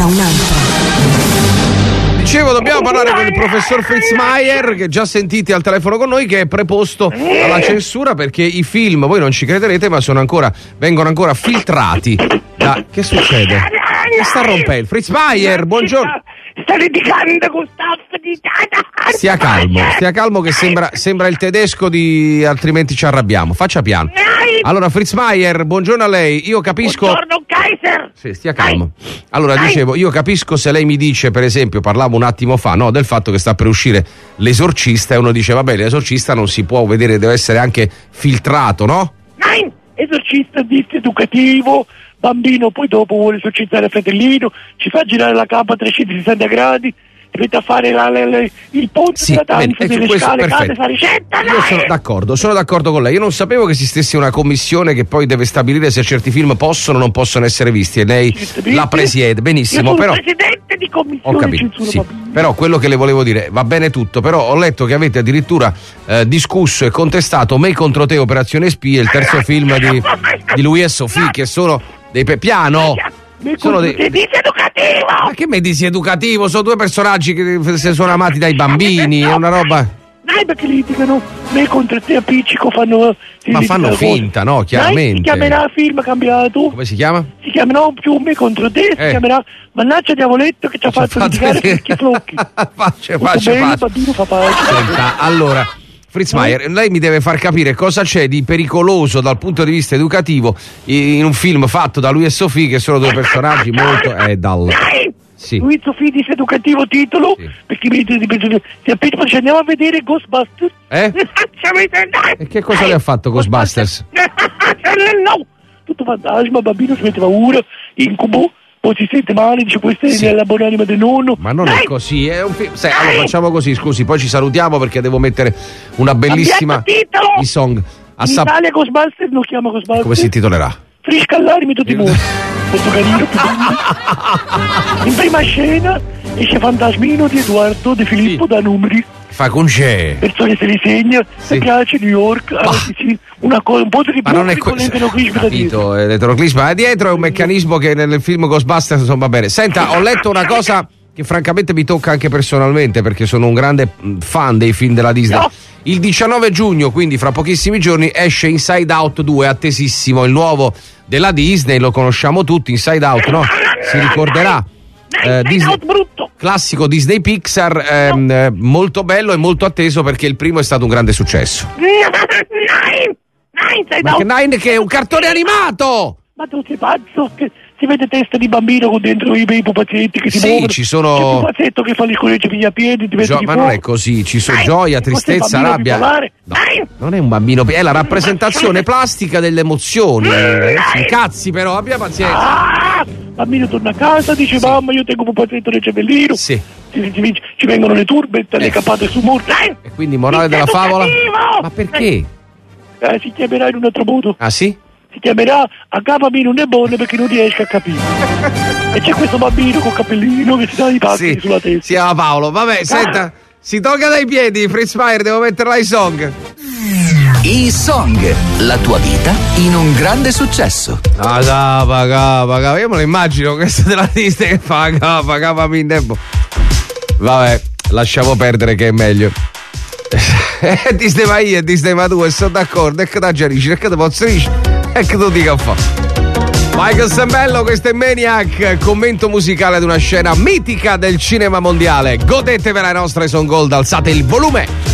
un'altra. Dicevo, dobbiamo parlare con il professor Fritz Meyer, che già sentite al telefono con noi, che è preposto alla censura perché i film, voi non ci crederete, ma sono ancora, vengono ancora filtrati da... Che succede? Che sta rompendo? Fritz Meyer, buongiorno. Sta litigando con staff di Tata. Stia calmo, stia calmo che sembra, sembra il tedesco di Altrimenti ci arrabbiamo. Faccia piano. Allora, Fritz Meyer, buongiorno a lei. Io capisco... Buongiorno Kaiser. Sì, stia calmo. Allora, dicevo, io capisco se lei mi dice, per esempio, parlavo un attimo fa, no, del fatto che sta per uscire L'Esorcista e uno dice, vabbè, L'Esorcista non si può vedere, deve essere anche filtrato, no? Nein, Esorcista educativo, bambino poi dopo vuole esorcizzare il fratellino, ci fa girare la campa a trecentosessanta gradi, ti mette a fare la, la, la, il ponte Sì, della danza, bene, delle questo- scale, cade, perfetto. fa ricetta, Io sono d'accordo, sono d'accordo con lei. Io non sapevo che esistesse una commissione che poi deve stabilire se certi film possono o non possono essere visti e lei la presiede. Benissimo, Io sono però presidente di commissione ho capito, censura sì. bambini. Però quello che le volevo dire va bene tutto, però ho letto che avete addirittura eh, discusso e contestato Me contro te Operazione Spie, il terzo film di, di lui e Sofì, che sono dei pe- piano. Sono dei... È diseducativo! Ma che me diseducativo? Sono due personaggi che se sono amati dai bambini, è una roba. Dai, perché litigano? Me contro te appiccico fanno... si Ma litigano fanno cose. finta, no? Dai, si Chiaramente. chiamerà film cambiato. Come si chiama? Si chiamerà più Me contro te, si Eh. chiamerà Mannaggia Diavoletto che ci ha fatto fatto litigare vedere. perché flocchi. Faccia, Molto faccia, bene, il faccia. bambino fa pace. Senta, allora, Fritz Meyer, lei mi deve far capire cosa c'è di pericoloso dal punto di vista educativo in un film fatto da lui e Sofì, che sono due personaggi molto... Eh, dal... Sì. Luis Sofì diseducativo titolo, perché mi dite di ti appena ci andiamo a vedere Ghostbusters. Eh? E che cosa le ha fatto Ghostbusters? No, tutto fantasma, bambino si mette paura, incubo, poi si sente male, dice questa è la buonanima del nonno. Ma non è così, è un film... Sai, allora facciamo così, scusi, poi ci salutiamo perché devo mettere una bellissima... Titolo! i song. A In sap- Italia Ghostbusters lo chiama Ghostbusters. Come si intitolerà? Friscallarmi tutti i muri. Molto carino, più bello. In prima scena esce Fantasmino di Edoardo De Filippo da numeri. Fa con c'è. Persone se li segna, mi piace New York, ah, sì, sì, una cosa, un po' di Ma non è con co- l'enteroclisma da dietro. Capito, è l'eteroclisma ma dietro è un meccanismo che nel film Ghostbusters insomma va bene. Senta, ho letto una cosa che francamente mi tocca anche personalmente perché sono un grande mh, fan dei film della Disney. No. Il diciannove giugno, quindi fra pochissimi giorni, esce Inside Out due, attesissimo, il nuovo della Disney, lo conosciamo tutti, Inside Out, no? Si ricorderà. Eh, Disney, classico Disney Pixar, ehm, eh, molto bello e molto atteso perché il primo è stato un grande successo. Nine! Nine, sei Ma da- che Nine che è un cartone animato! Ma tu sei pazzo? Che si vede testa di bambino con dentro i bei pupazzetti che si Sì, muovono. ci sono- C'è un pupazzetto che fa le scoregge piglia piedi, diventa Gio- di ma non è fuoco. così, ci sono Dai, gioia, questo è il tristezza, bambino rabbia. bipolare. No, non è un bambino, è la rappresentazione plastica delle emozioni. Eh, sì, cazzi però, abbia pazienza. Ah! Bambino torna a casa, dice mamma io tengo un pupazzetto nel cervellino. Sì. Ci, ci- ci vengono le turbe, le cappate su muro. Dai! E quindi morale della favola? Ma perché? Eh, si chiamerà in un altro modo. Ah sì? Si chiamerà A capami non è buono perché non riesco a capire. E c'è questo bambino con cappellino che si dà i pazzi Sì, sulla testa. si chiama Paolo. Vabbè, senta, si tolga dai piedi, Fritz Meyer, devo metterla ai song. I Song, la tua vita in un grande successo. Ah, capa, capa, capa. Io me lo immagino questo della Disney che fa capa, capa, mi debbo. Vabbè, lasciamo perdere che è meglio. E ti stai io e ti stai ma tu e sono d'accordo. E che da giarisci, e che ti posso dire? E che tu dica a fa. Michael Sembello, questo è Maniac, commento musicale ad una scena mitica del cinema mondiale. Godetevela le nostre Song Gold, alzate il volume.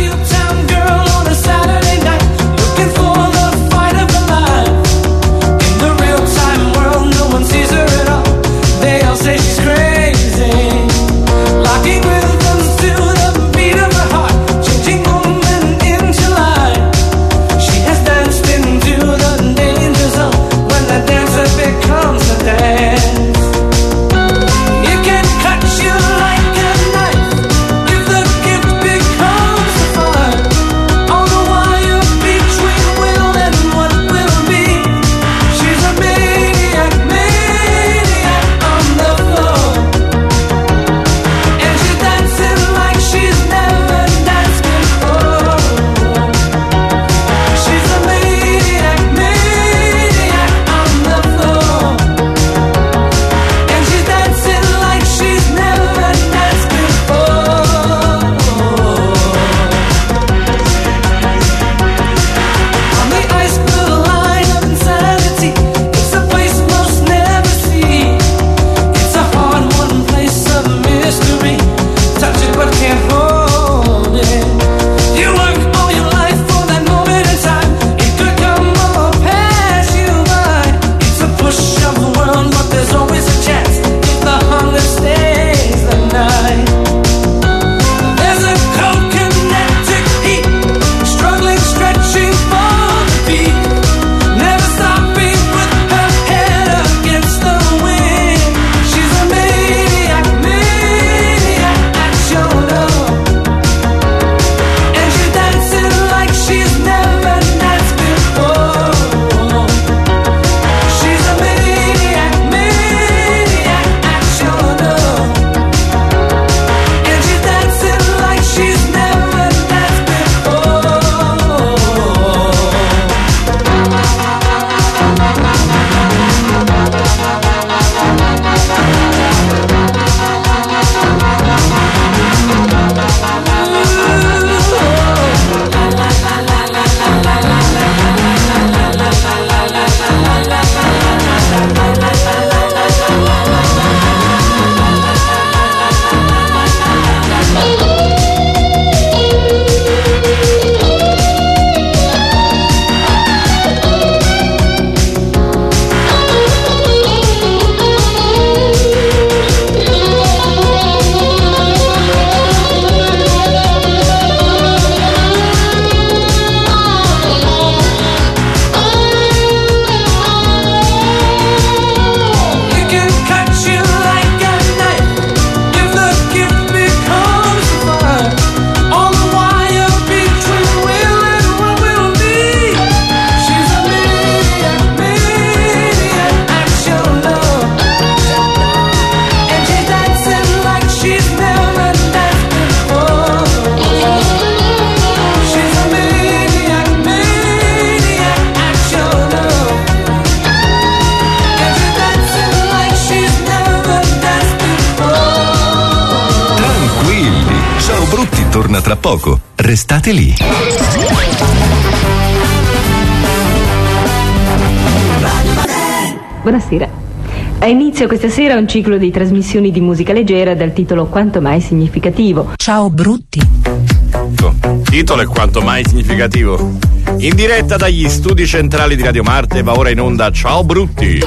Torna tra poco. Restate lì. Buonasera. Ha inizio questa sera un ciclo di trasmissioni di musica leggera dal titolo Quanto mai significativo. Ciao brutti. Titolo è quanto mai significativo. In diretta dagli studi centrali di Radio Marte va ora in onda Ciao brutti.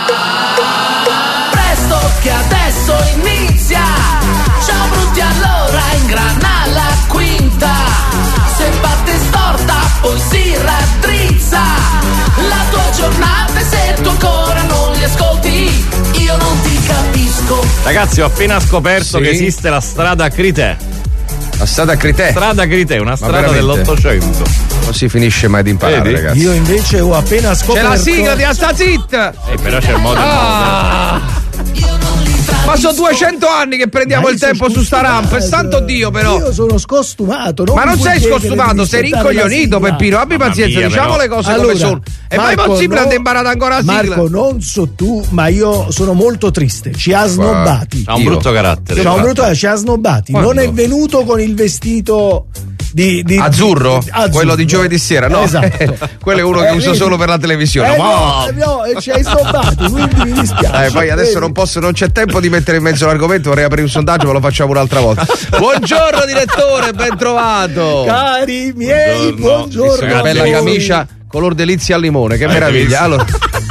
Presto che adesso inizia. Ciao brutti, allora ingrana la quinta. Se parte storta poi si raddrizza la tua giornata, e se tu ancora non li ascolti io non ti capisco. Ragazzi, ho appena scoperto Sì? che esiste la strada Crité. La strada Crité? Strada Crité, una strada dell'Ottocento. Non si finisce mai di imparare, Vedi? ragazzi. Io invece ho appena scoperto. C'è la sigla di Alza Zitta! Eh, però c'è il modo. Ah! Io non li tra Ma sono duecento anni che prendiamo il tempo su sta rampa, e santo Dio però. Io sono scostumato. Non ma non sei scostumato, sei rincoglionito, Peppino. Abbi Mamma pazienza, mia, diciamo però. le cose Allora, come sono. E Marco, poi possibile no, andare imparare ancora la sigla. Marco, non so tu, ma io sono molto triste. Ci ha snobbati. Ha un brutto carattere. C'ha un brutto, ci ha snobbati. Quando? Non è venuto con il vestito di, di azzurro? di- azzurro. Quello di giovedì sera, no? Esatto. Quello è uno che Eh, uso vedi? solo per la televisione. Eh, Ma- no, no, e ci hai snobbati, quindi mi dispiace. Eh, poi adesso Vedi? non posso, non c'è tempo di mettere in mezzo l'argomento, vorrei aprire un sondaggio, ma lo facciamo un'altra volta. Buongiorno direttore, ben trovato. Cari miei, buongiorno. Una bella camicia color delizia al limone, che Hai meraviglia. visto? Allora,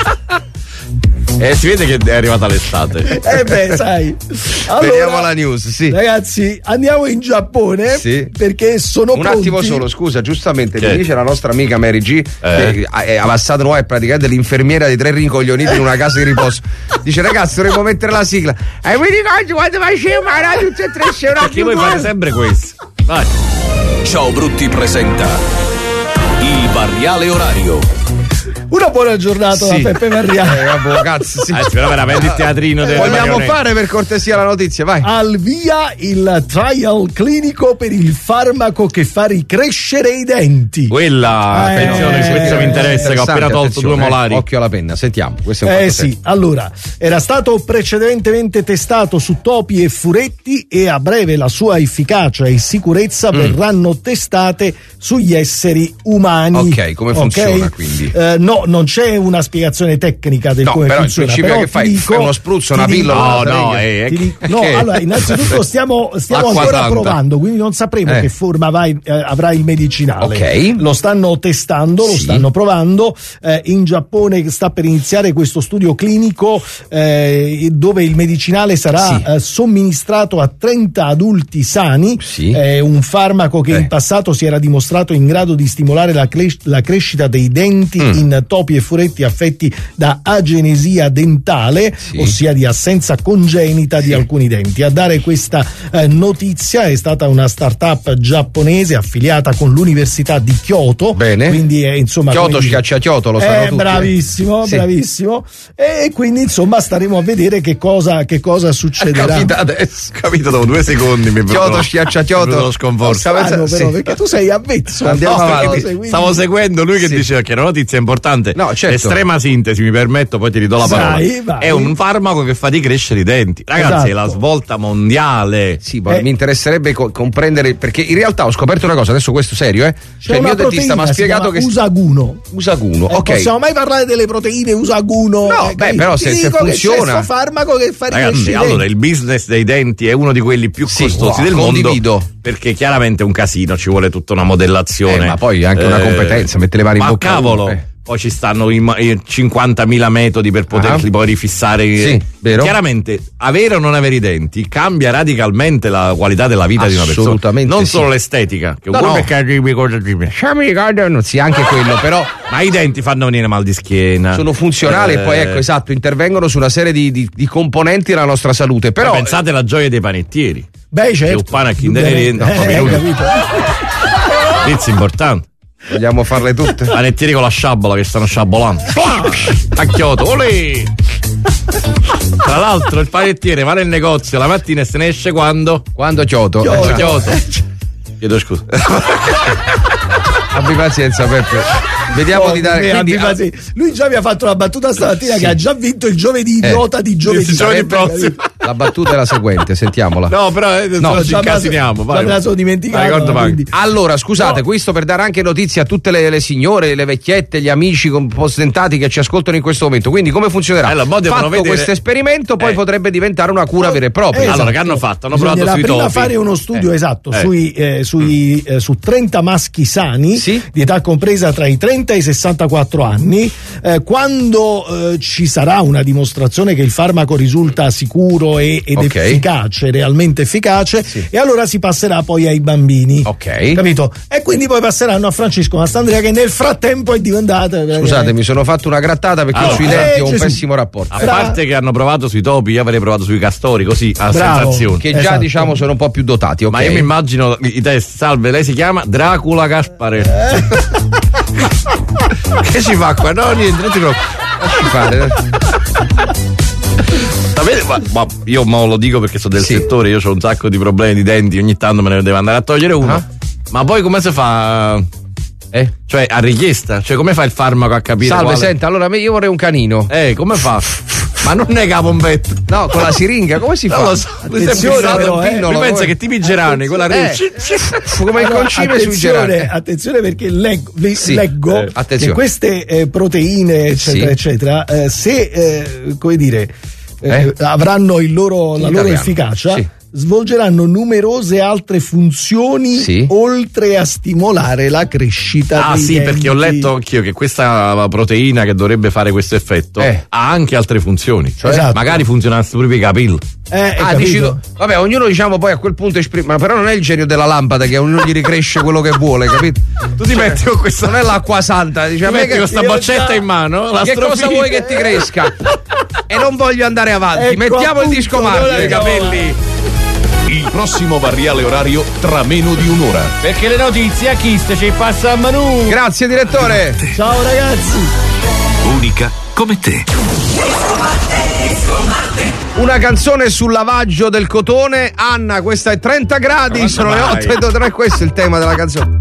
Eh, si vede che è arrivata l'estate. Eh beh, sai. vediamo la news, sì. Ragazzi, andiamo in Giappone Sì. perché sono Un pronti. attimo solo, scusa, giustamente Che? mi dice la nostra amica Mary G, che è avanzata nuova, è praticamente l'infermiera di tre rincoglioniti in una casa di riposo. Dice ragazzi dovremmo mettere la sigla. E mi ricordo quando facevo ma era tutte e tre c'era Perché voi fate sempre questo. Vai. Ciao Brutti presenta il variale orario. Una buona giornata Sì. da Peppe Marriani. Eh, vabbè, cazzo, sì. Eh, spero veramente il teatrino delle Vogliamo marionette. fare per cortesia la notizia, vai. Al via il trial clinico per il farmaco che fa ricrescere i denti. Quella, Eh, attenzione, questo mi interessa, che ho appena tolto Attenzione, due molari. eh, Occhio alla penna, sentiamo. Questo è un Eh fatto sì, serio. allora, era stato precedentemente testato su topi e furetti e a breve la sua efficacia e sicurezza Mm. verranno testate sugli esseri umani. Ok, come funziona, quindi? Eh, no, non c'è una spiegazione tecnica del No, come però in funziona. principio però che fai? ti dico- Fai uno spruzzo, ti una dico- pillola? No, una no, stringa? eh, Ti eh, dico- no, che- allora innanzitutto stiamo, stiamo L'acqua ancora santa. provando, quindi non sapremo Eh. che forma vai- eh, avrà il medicinale. Ok. Lo stanno testando, lo Sì. stanno provando. Eh, in Giappone sta per iniziare questo studio clinico eh, dove il medicinale sarà Sì. eh, somministrato a trenta adulti sani. Sì. È un farmaco che Eh. in passato si era dimostrato in grado di stimolare la, cres- la crescita dei denti Mm. in topi e furetti affetti da agenesia dentale, Sì. ossia di assenza congenita di alcuni denti. A dare questa eh, notizia è stata una startup giapponese affiliata con l'Università di Kyoto. Bene. Quindi è insomma. Kyoto come dice- schiaccia Kyoto, lo sanno eh, tutti. bravissimo, Sì. bravissimo. E quindi insomma staremo a vedere che cosa, che cosa succederà. Capita adesso. Capito dopo due secondi mi è venuto- Kyoto schiaccia Kyoto. mi è venuto lo sconforto. Strano, però, Sì. perché tu sei avvezzo. Andiamo a queste avanti. cose, quindi- Stavo seguendo lui che Sì. diceva che era una notizia importante. No, certo. Estrema sintesi, mi permetto, poi ti ridò la parola. Vai, vai. È un farmaco che fa ricrescere i denti. Ragazzi, è la Esatto. svolta mondiale. Sì, ma Eh. mi interesserebbe co- comprendere perché in realtà ho scoperto una cosa, adesso questo serio, eh. C'è Cioè il una mio dentista mi ha proteina, si spiegato chiama che usaguno. usaguno, Eh, ok. Possiamo mai parlare delle proteine usaguno? No, Eh, beh, capito? però Ti se- se dico che funziona. c'è sto farmaco che fa Ragazzi, ricrescere i allora denti. il business dei denti è uno di quelli più Sì, costosi wow, del condivido. mondo. Perché chiaramente è un casino, ci vuole tutta una modellazione. Eh, ma poi anche una competenza, mette le mani in ma bocca a uno, cavolo, eh. poi ci stanno i, ma- i cinquantamila metodi per poterli Ah. poi rifissare. Sì, vero. Chiaramente, avere o non avere i denti cambia radicalmente la qualità della vita di una persona. Assolutamente Non sì. solo l'estetica, che No, un po' no. perché arrivi cosa arrivi. non sì, anche quello, però Ma i denti fanno venire mal di schiena. sono funzionali e poi Eh, ecco, esatto, intervengono su una serie di, di- di componenti della nostra salute. Però Però pensate alla gioia dei panettieri. Beh, Che certo. un pane a Kinder Indubbiamente. no, Eh, no, capito. Pizza importante. vogliamo farle tutte. Panettieri con la sciabola che stanno sciabolando. A Kyoto, olè! Tra l'altro il panettiere va nel negozio la mattina e se ne esce quando? Quando Kyoto. Kyoto. Eh, Kyoto. Chiedo scusa. abbi pazienza, Peppe. Vediamo Oh, di dare. beh, Quindi, abbi pazienza. Lui già mi ha fatto una battuta stamattina Sì. che ha già vinto il giovedì Eh. idiota di giovedì. Il giovedì Peppe, prossimo. capito? la battuta è la seguente, sentiamola. No, però eh, No, no, ci già me la- incasiniamo. già Vai, me la sono dimenticata, Vai, ricordo, vai. quindi- Allora, scusate, No. questo per dare anche notizie a tutte le, le signore, le vecchiette, gli amici con postentati che ci ascoltano in questo momento. Quindi, come funzionerà? Allora, mo devono Fatto vedere- questo esperimento, poi Eh. potrebbe diventare una cura vera e propria. Esatto. Allora, che hanno fatto? Hanno Bisognerà provato sui prima topi. fare uno studio Eh. esatto Eh. sui, eh, sui, eh, su trenta maschi sani Sì. di età compresa tra i trenta e i sessantaquattro anni. Eh, quando eh, ci sarà una dimostrazione che il farmaco risulta sicuro e, ed Ok. efficace, realmente efficace, e allora si passerà poi ai bambini. Ok. Capito? E quindi poi passeranno a Francesco Mastandrea che nel frattempo è diventata. Scusate, mi sono fatto una grattata perché Allora, sui eh, denti ho un Gesù. pessimo rapporto. A Fra- parte che hanno provato sui topi, io avrei provato sui castori, così a Bravo. sensazione. Che già Esatto. diciamo sono un po' più dotati, ok? Ma io mi immagino i test. Salve, lei si chiama Dracula Gaspare. Che ci fa qua? No, niente, non ti preoccupare. Lasci fare. Sapete, ma, ma io mo lo dico perché sono del sì. settore, io ho un sacco di problemi di denti, ogni tanto me ne devo andare a togliere uno. Uh-huh. Ma poi come si fa? Eh? Cioè a richiesta? Cioè come fa il farmaco a capire? Salve, quale... senta, allora io vorrei un canino. Eh, come fa? Ma non è capombetto. No, con la siringa, come si fa? Non lo so. Attenzione, però, eh. Mi pensa come... che ti pigeranno con la riccia. Eh. Come il concime sui gerani. Attenzione perché leggo, sì. leggo eh, che queste eh, proteine, eccetera, sì. eccetera, eh, se eh, come dire eh, eh? avranno il loro, la loro efficacia. Sì. Svolgeranno numerose altre funzioni sì. oltre a stimolare la crescita ah dei sì denti. Perché ho letto anch'io che questa proteina che dovrebbe fare questo effetto eh. ha anche altre funzioni, cioè esatto. magari funzionasse proprio i capelli. Eh, ah, dici, vabbè, ognuno diciamo poi a quel punto esprime, ma però non è il genio della lampada che a ognuno gli ricresce quello che vuole, capito? Tu ti cioè, metti con questa, non è l'acqua santa, dice, ti metti che questa boccetta già... in mano, ma che cosa vuoi che ti cresca? E non voglio andare avanti, ecco mettiamo appunto, il disco martire, i capelli. Il prossimo Barriale Orario tra meno di un'ora. Perché le notizie a Chiste ci passa a Manu. Grazie direttore. Ciao ragazzi. Unica come te. Una canzone sul lavaggio del cotone. Anna, questa è trenta gradi, ma sono mai. Le otto e tre, questo è il tema della canzone.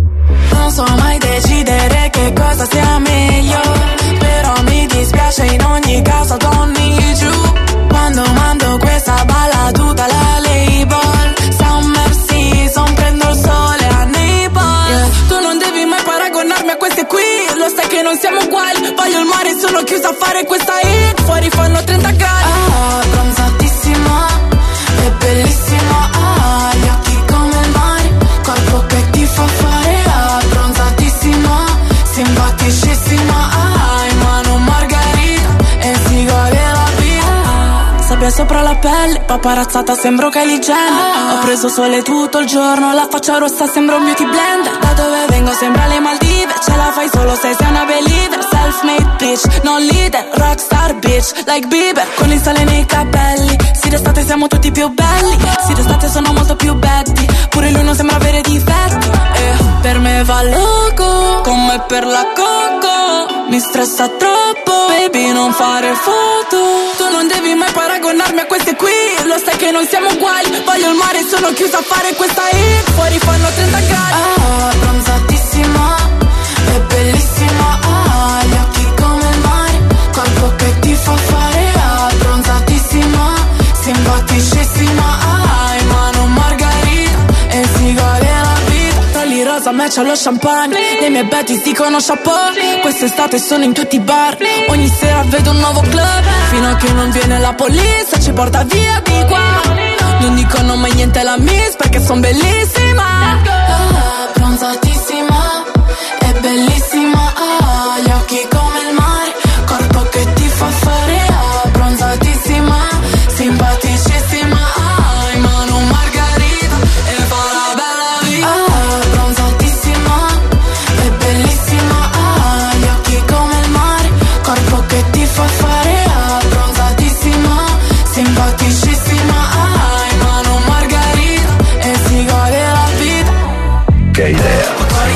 Non so mai decidere che cosa sia meglio, però mi dispiace in ogni caso torni giù. Quando mando questa balla tutta la label, summer season, prendo il sole a Naples. Yeah. Tu non devi mai paragonarmi a queste qui, lo sai che non siamo uguali. Voglio il mare, sono chiusa a fare questa hit. Fuori fanno trenta gradi. Ah, bronzatissima, è bellissima. Ah, gli occhi come il mare, corpo che ti fa fare. Ah, bronzatissima, simpaticissima. Ah, in mano margarita e si gode la vita. Sabbia sopra la pelle, paparazzata sembro Kylie Jenner. Ho preso sole tutto il giorno, la faccia rossa sembra un beauty blender. Da dove vengo sembra le Maldive, ce la fai solo se sei una believer. Self-made bitch, non leader, rockstar bitch, like Bieber. Con il sale nei capelli, sì d'estate siamo tutti più belli. Sì d'estate sono molto più betty, pure lui non sembra avere difetti. Eh, per me va loco, come per la coco. Mi stressa troppo, baby non fare foto. Tu non devi mai paragonarmi a queste qui, lo sai che non siamo uguali. Voglio il mare, sono chiusa a fare questa hit. Fuori fanno trenta gradi. Ah, bronzatissima, è bellissima. Ah, gli occhi come il mare, corpo che ti fa fare. Ah, bronzatissima, simpaticissima. Ah, in mano margarita e si gode la vita. Rolli rosa match allo champagne, le mie betties dicono chapeau. Quest'estate sono in tutti i bar, ogni sera vedo un nuovo club. Fino a che non viene la polizia ci porta via di qua. Non dicono mai niente alla miss perché son bellissima. Ah, bronzatissima, è bellissima. Ah, gli occhi come il mare, corpo che ti fa fare. Ah, bronzatissima, simpaticissima. Ah, in mano margarita e fa la bella vita. Ah, bronzatissima, è bellissima. Ah, gli occhi come il mare, corpo che ti fa fare. Ah, bronzatissima, simpaticissima. Ah, in mano margarita e si gode la vita. Che idea.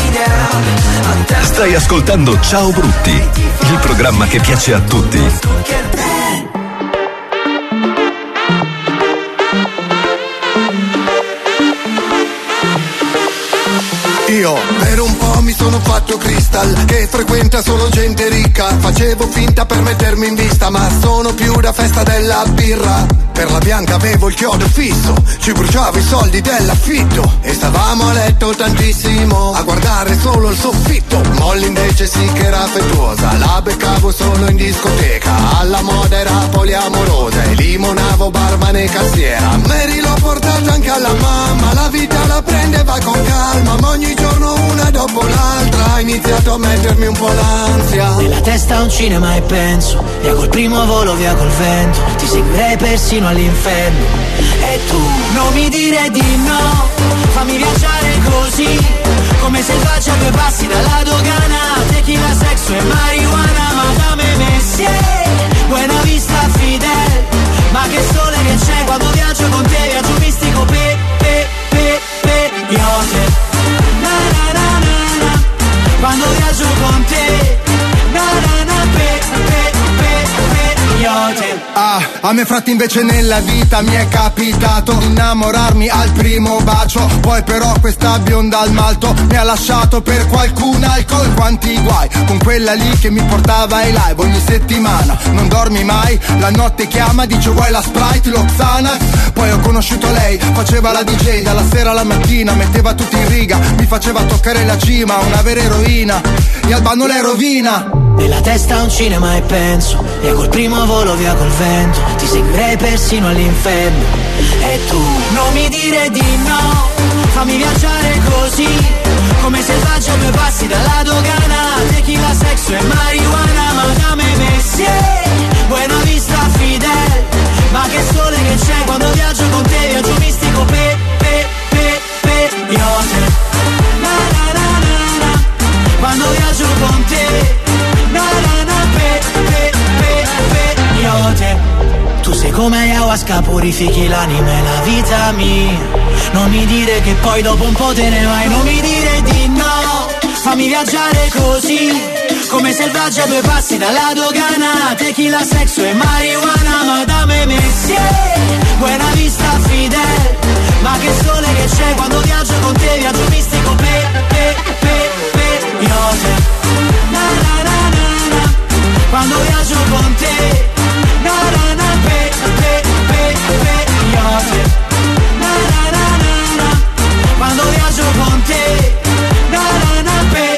Stai ascoltando Ciao Brutti, il programma che piace a tutti. Io per un po' mi sono fatto crystal, che frequenta solo gente ricca. Facevo finta per mettermi in vista, ma sono più da festa della birra. Per la bianca avevo il chiodo fisso, ci bruciavo i soldi dell'affitto. E stavamo a letto tantissimo, a guardare solo il soffitto. Molly invece sì che era affettuosa, la beccavo solo in discoteca. Alla moda era poliamorosa e limonavo barman e cassiera. Mary l'ho portata anche alla mamma, la vita la prende e va con calma. Ma ogni giorno una dopo l'altra ha iniziato a mettermi un po' l'ansia. Nella testa un cinema e penso, via col primo volo, via col vento. Ti seguirei persino all'inferno. E tu non mi dire di no, fammi viaggiare così, come se faccia due passi dalla dogana. Tequila, sexo e marijuana, Madame Messier, Buena Vista Fidel. Ma che sole che c'è quando viaggio con te, viaggio mistico, pe, pe, pe, pe, Joseph. Na na na na na, quando viaggio con te, na na na, pe, pe, pe, pe, Joseph. Ah, a me fratti invece nella vita mi è capitato di innamorarmi al primo bacio. Poi però questa bionda al malto mi ha lasciato per qualcun alcol. Quanti guai con quella lì che mi portava ai live ogni settimana. Non dormi mai, la notte chiama, dice vuoi la Sprite, lo Xanax. Poi ho conosciuto lei, faceva la D J dalla sera alla mattina, metteva tutti in riga, mi faceva toccare la cima, una vera eroina, e Albano le rovina. Nella testa un cinema e penso, e col primo volo via col vento, ti seguirei persino all'inferno. E tu non mi dire di no, fammi viaggiare così, come selvaggio due passi dalla dogana. Tequila, sexo e marijuana, Madame Messier, Buena Vista Fidel. Ma che sole che c'è quando viaggio con te, viaggio mistico pe, pe, pe, pe, io te. Na na na na na, quando viaggio con te. Na na na pe, pe, pe, pe, io te. Tu sei come ayahuasca, purifichi l'anima e la vita mia. Non mi dire che poi dopo un po' te ne vai, non mi dire di no. Fammi viaggiare così, come selvaggio a due passi dalla dogana. Tequila, sexo e marijuana, Madame Messier, Buena Vista Fidel. Ma che sole che c'è quando viaggio con te, viaggio mistico pe, pe, pe, pe, io te. Na na na na na, quando viaggio con te. Na na na pe, pe, pe, pe, io te. Na na na na na, quando viaggio con te. Na na na pe.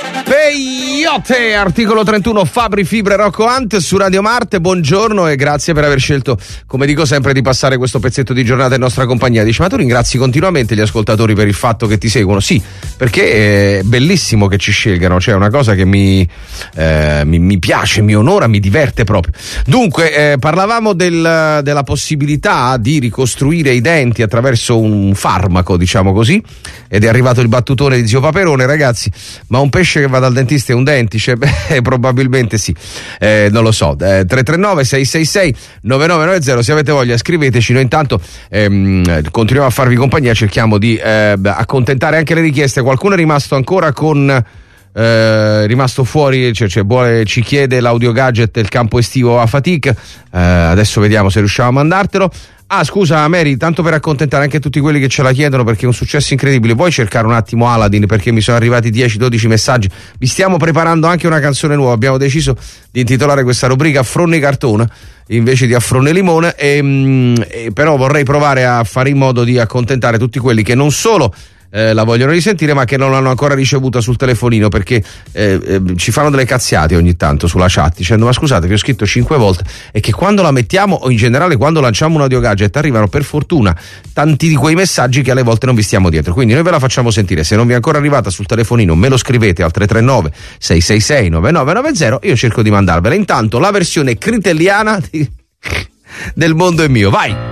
Peyote, articolo trentuno, Fabri, Fibre, Rocco Hunt su Radio Marte. Buongiorno e grazie per aver scelto, come dico sempre, di passare questo pezzetto di giornata in nostra compagnia. Dici, ma tu ringrazi continuamente gli ascoltatori per il fatto che ti seguono? Sì, perché è bellissimo che ci scelgano, cioè è una cosa che mi, eh, mi, mi piace, mi onora, mi diverte proprio. Dunque, eh, parlavamo del, della possibilità di ricostruire i denti attraverso un farmaco, diciamo così, ed è arrivato il battutone di zio Paperone. Ragazzi, ma un pesce che va dal dentista è un dentice? Beh, probabilmente sì, eh, non lo so. eh, tre tre nove sei sei sei nove nove nove zero, se avete voglia scriveteci. Noi intanto ehm, continuiamo a farvi compagnia, cerchiamo di eh, accontentare anche le richieste. Qualcuno è rimasto ancora con eh, rimasto fuori, cioè, cioè vuole, ci chiede l'audio gadget del campo estivo a Fatica. eh, adesso vediamo se riusciamo a mandartelo. Ah, scusa Mary, tanto per accontentare anche tutti quelli che ce la chiedono, perché è un successo incredibile, vuoi cercare un attimo Aladdin, perché mi sono arrivati dieci dodici messaggi. Vi stiamo preparando anche una canzone nuova, abbiamo deciso di intitolare questa rubrica Affronne Cartone invece di Affronne Limone, e, e però vorrei provare a fare in modo di accontentare tutti quelli che non solo Eh, la vogliono risentire ma che non l'hanno ancora ricevuta sul telefonino, perché eh, eh, ci fanno delle cazziate ogni tanto sulla chat dicendo ma scusate vi ho scritto cinque volte, e che quando la mettiamo o in generale quando lanciamo un audio gadget arrivano per fortuna tanti di quei messaggi che alle volte non vi stiamo dietro, quindi noi ve la facciamo sentire. Se non vi è ancora arrivata sul telefonino me lo scrivete al tre tre nove sei sei sei nove nove nove zero, io cerco di mandarvela. Intanto la versione critelliana di... del Mondo è mio, vai!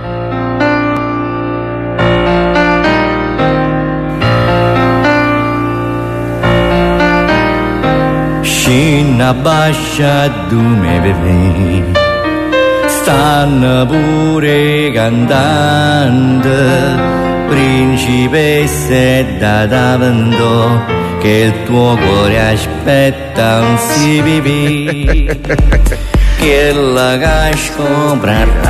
Scina bascia dume bebè, stanno pure cantando, principesse da davando, che il tuo cuore aspetta un si pipì, che la casco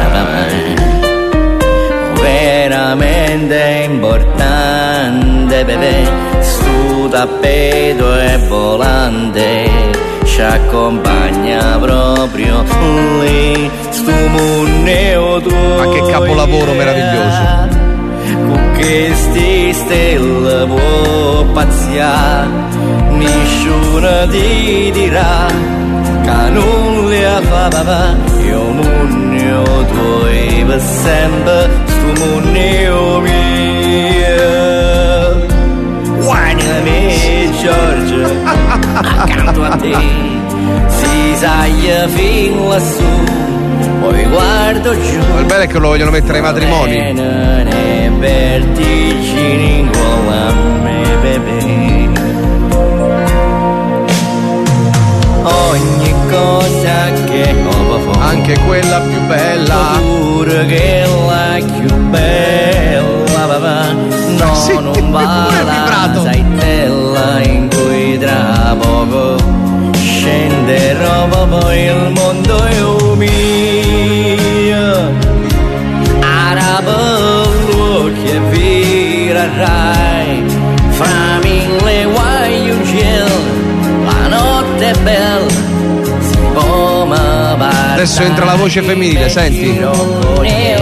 veramente importante, bebè. Stu tappeto è volante, ci accompagna proprio lì, stu munneo tuo. Ma che capolavoro meraviglioso! Con che sti stelle può pazziare, nessuno ti dirà che non le fa papà. Io munneo tuo e per sempre, stu munneo mio. Guardami Giorgio, accanto a te, si saglia fin lassù, poi guardo giù. Il bello è che lo vogliono mettere ai matrimoni. Ne vertigini in gola a me, bebè. Ogni cosa che ho fatto, anche quella più bella, pure che la più bella, papà. No, sì, non va la saitella in cui tra poco scenderò, poi il mondo è mio. bello che virerai fra mille guai uccelli, la notte è bella, si può ma parlare. Adesso entra la voce femminile, senti. Con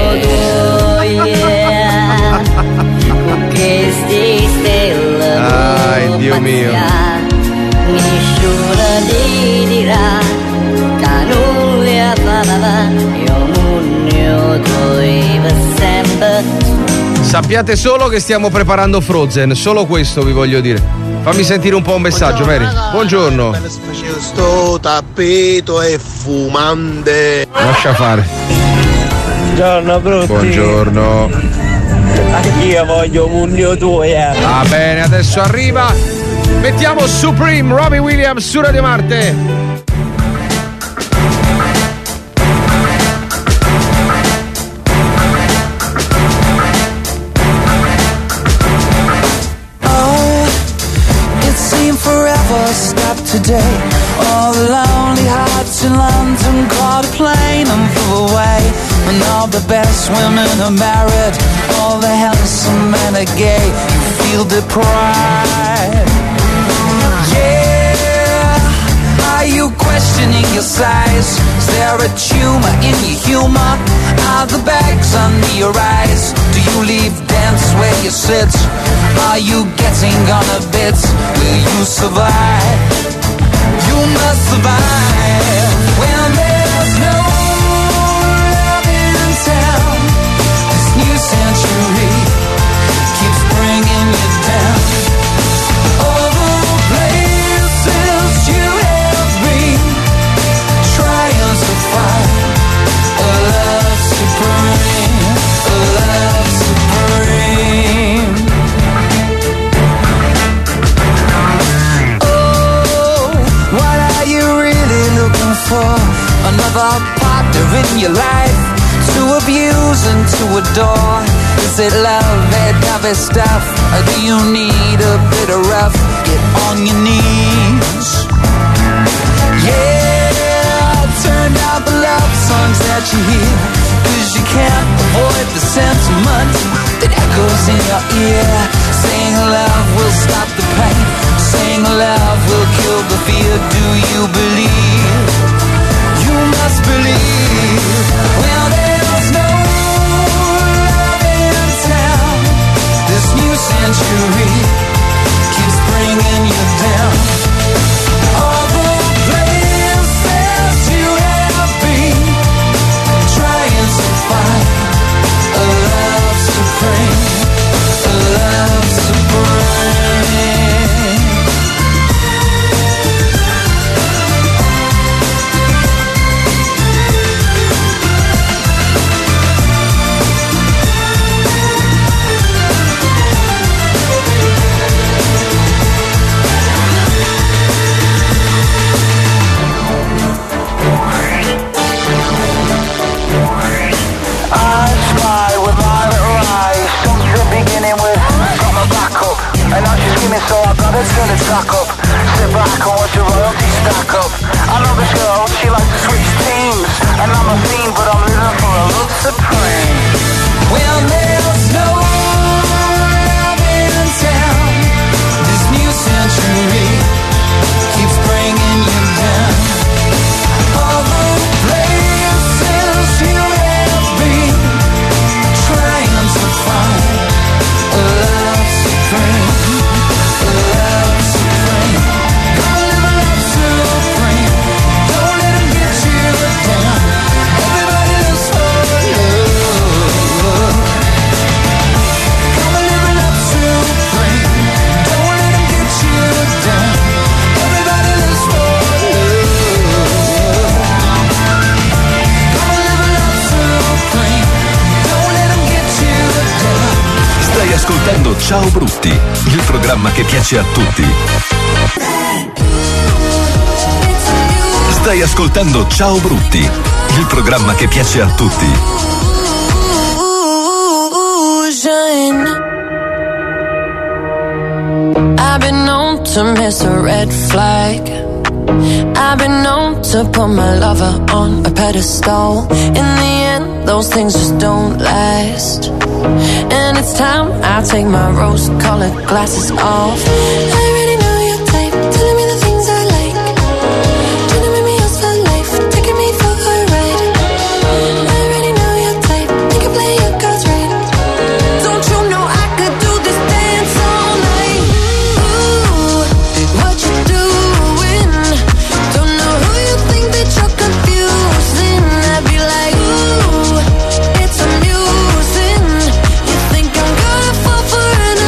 questi stelle. Ai, Dio mio. Nessuno ti dirà che non le fa, io non ne ho sempre. Sappiate solo che stiamo preparando Frozen, solo questo vi voglio dire. Fammi sentire un po' un messaggio, Mary. Buongiorno. Sto tappeto è fumante. Lascia fare. Buongiorno, Brutti. Buongiorno. Anch'io voglio un mio tuo, eh. Va bene, adesso arriva. Mettiamo Supreme, Robbie Williams su Radio Marte. Today, all the lonely hearts in London caught a plane and flew away. And all the best women are married, all the handsome men are gay. You feel deprived. Yeah, are you questioning your size? Is there a tumor in your humor? Are the bags under your eyes? Do you leave dance where you sit? Are you getting on a bit? Will you survive? You must survive when there's no love in town. This new century keeps bringing you down. All the places you have been, trying to find a love supreme, a love supreme. For another partner in your life to abuse and to adore. Is it love that heavy stuff, or do you need a bit of rough? Get on your knees. Yeah, turn out the love songs that you hear, 'cause you can't avoid the sentiment that echoes in your ear. Saying love will stop the pain, saying love will kill the fear. Do you believe? You must believe. Well, there's no love in town. This new century keeps bringing you down. All the places you have been, trying to find a love supreme, a love supreme. So I gotta turn the track up, sit back and watch the royalty stack up. I know this girl, she likes to switch teams, and I'm a fiend, but I'm living for a love supreme. Well, there's no love in town. This new century keeps bringing you down. All the places you have been, trying to find a love supreme. Stai ascoltando Ciao Brutti, il programma che piace a tutti. Stai ascoltando Ciao Brutti, il programma che piace a tutti. I've been known to miss a red flag. I've been known to put my lover on a pedestal. In the end, the those things just don't last. And it's time I take my rose-colored glasses off. I already know your type, telling me the things I like, trying to make me yours for life, taking me for a ride. I already know your type, you can play your cards right. Don't you know I could do this dance all night? Ooh, what you doing? Don't know who you think that you're confusing. I'd be like, ooh, it's amusing. You think I'm gonna fall for an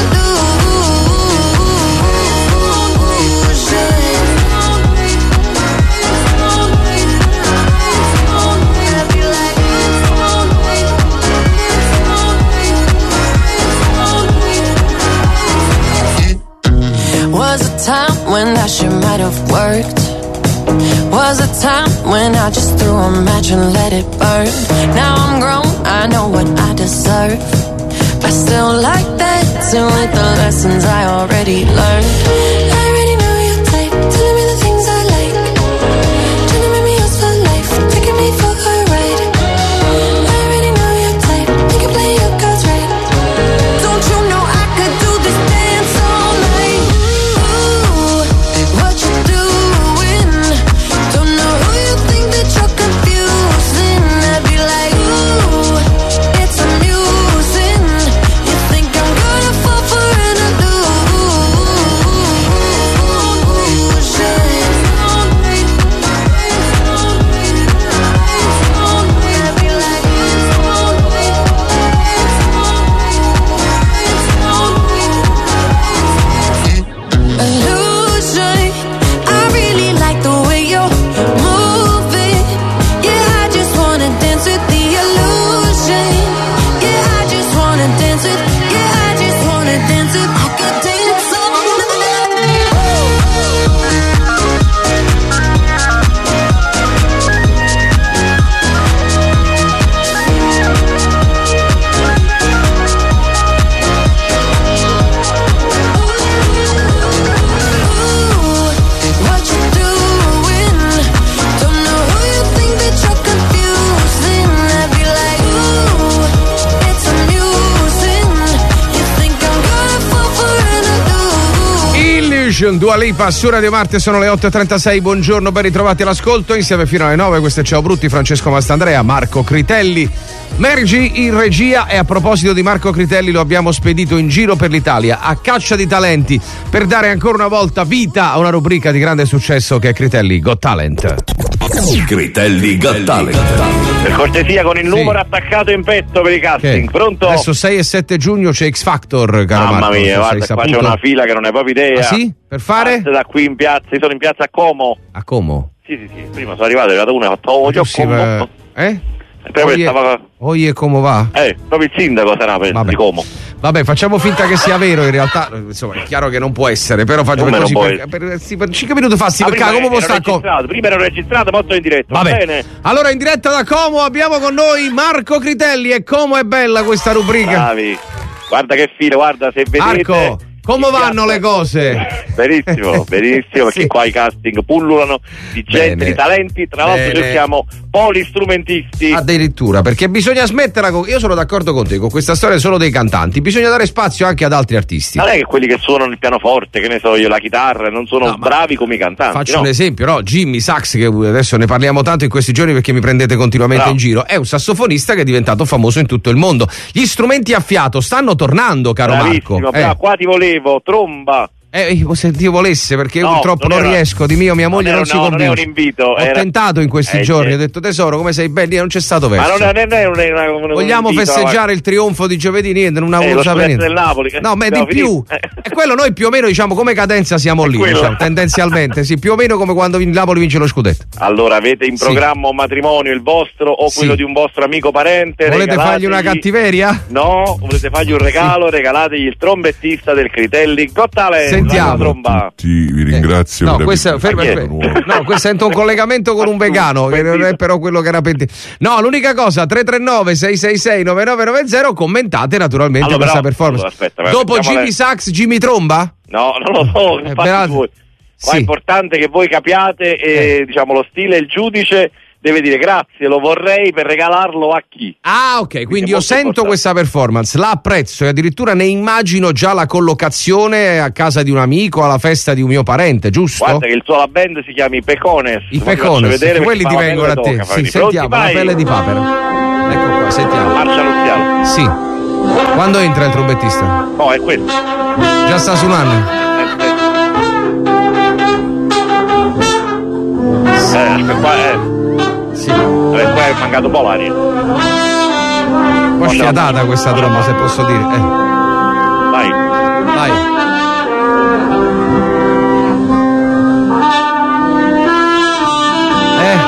illusion? Was a time when that shit might have worked. Was a time when I just threw a match and let it burn. Now I'm grown, I know what I deserve. I still like dancing with the lessons I already learned. I already know your type, telling me the things I like, trying to make me yours for life, taking me for a ride. I already know your type, you can play your cards right. Don't you know I could do this dance all night? Ooh, what you doing? Don't know who you think that you're confusing. I'd be like, ooh, it's amusing. You think I'm gonna fall for an illusion. I really like the way you're moving. Yeah, I just wanna dance with the illusion. Yeah, I just wanna dance with. Yeah, I just wanna dance with. I could dance all what you doing? Don't know who you think that you're confusing. I'd be like, ooh, it's amusing. You think I'm gonna fall for an illusion? Illusion, Dua Lipa su Radio Marte, sono le otto e trentasei. Buongiorno, ben ritrovati all'ascolto. Insieme fino alle nove. Questo è Ciao Brutti, Francesco Mastandrea, Marco Critelli, Mergi in regia. E a proposito di Marco Critelli, lo abbiamo spedito in giro per l'Italia a caccia di talenti per dare ancora una volta vita a una rubrica di grande successo che è Critelli Got Talent. Critelli Got Talent. Per cortesia, con il numero attaccato in petto per i casting. Che? Pronto? Adesso sei e sette giugno c'è X Factor, caro Mamma Marco. mia, Non so se guarda, sei qua c'è saputo. una fila che non hai proprio idea. Ah, sì? Per fare? Parte da qui in piazza, io sono in piazza a Como. A Como? Sì, sì, sì, prima sono arrivato, è arrivato uno e ho fatto, oh, io Sì, Como. ma- Eh? Proprio Oie, stava- oie, come va? Eh, proprio il sindaco sarà per Vabbè. di Como. Vabbè, facciamo finta che sia vero, in realtà insomma è chiaro che non può essere, però faccio Come per non così può per, per, sì, per cinque minuti fa, sì, Ah, perché prima come può ero stare co- registrato, prima ero registrato, ma sto in diretta. Va Vabbè. bene? Allora in diretta da Como abbiamo con noi Marco Critelli e come è bella questa rubrica. Bravi. Guarda che fine, guarda, se vedete. Marco, come vanno le cose? Benissimo, benissimo, perché Sì. qua i casting pullulano di gente, Bene. di talenti, tra l'altro Bene. cerchiamo polistrumentisti. Addirittura, perché bisogna smetterla con... Io sono d'accordo con te, con questa storia solo dei cantanti, bisogna dare spazio anche ad altri artisti. Non è che quelli che suonano il pianoforte, che ne so io, la chitarra, non sono bravi come i cantanti. Faccio no? un esempio, no? Jimmy Sax, che adesso ne parliamo tanto in questi giorni perché mi prendete continuamente Bravo. in giro, è un sassofonista che è diventato famoso in tutto il mondo. Gli strumenti a fiato stanno tornando, caro Bravissimo, Marco. bravo, qua ti volevo, tromba. Eh, se Dio volesse, perché io No, purtroppo non non, era- riesco, di mio mia moglie non non, era- si no, non è convince. un invito, Ho era- tentato in questi Eh, giorni, sì. ho detto tesoro, come sei belli, non c'è stato Ma verso. non è, non è una, una, una, Vogliamo un invito, festeggiare il trionfo di giovedì, niente, non ha Eh, voluto lo sapere scudetto niente. del Napoli, che No, ma è di abbiamo più. finito. E quello noi più o meno diciamo come cadenza siamo lì, quello. diciamo, tendenzialmente, sì, più o meno come quando il Napoli vince lo scudetto. Allora, avete in Sì. programma un matrimonio, il vostro o Sì. quello di un vostro amico parente? Volete fargli una regalategli- cattiveria? No, volete fargli un regalo? Regalategli il trombettista del Critelli Got Talent. Sentiamo. La tromba. Vi ringrazio. No, per questo, aver- ferma, Ma chi è? ferma. No, questo sento un collegamento con un vegano, che non è però quello che era pentito. No, l'unica cosa, tre tre nove sei sei sei nove nove nove zero, commentate naturalmente Allora, questa però, performance. allora, aspetta, vai, Dopo mettiamo Jimmy le- Sax, Jimmy Tromba? No, non lo so, Eh, fate peraltro- voi. Qua Sì. è importante che voi capiate e, diciamo, lo stile e il giudice deve dire grazie, lo vorrei per regalarlo a chi. Ah, ok, quindi, quindi io sento importante. Questa performance, la apprezzo e addirittura ne immagino già la collocazione a casa di un amico, alla festa di un mio parente, giusto? Guarda che il suo la band si chiama I Pecones. I Pecones, quelli ti vengono a te. Sì, sentiamo, la pelle di papera. Ecco qua, sentiamo. Marcia nuziale. Sì. Quando entra il trombettista? No, è questo. Già sta suonando? Eh, aspetta, qua è. Sì. Vabbè, qua è mancato un po' l'aria. Un po' sfiatata questa tromba, se posso dire. Eh. Vai. Vai. Eh.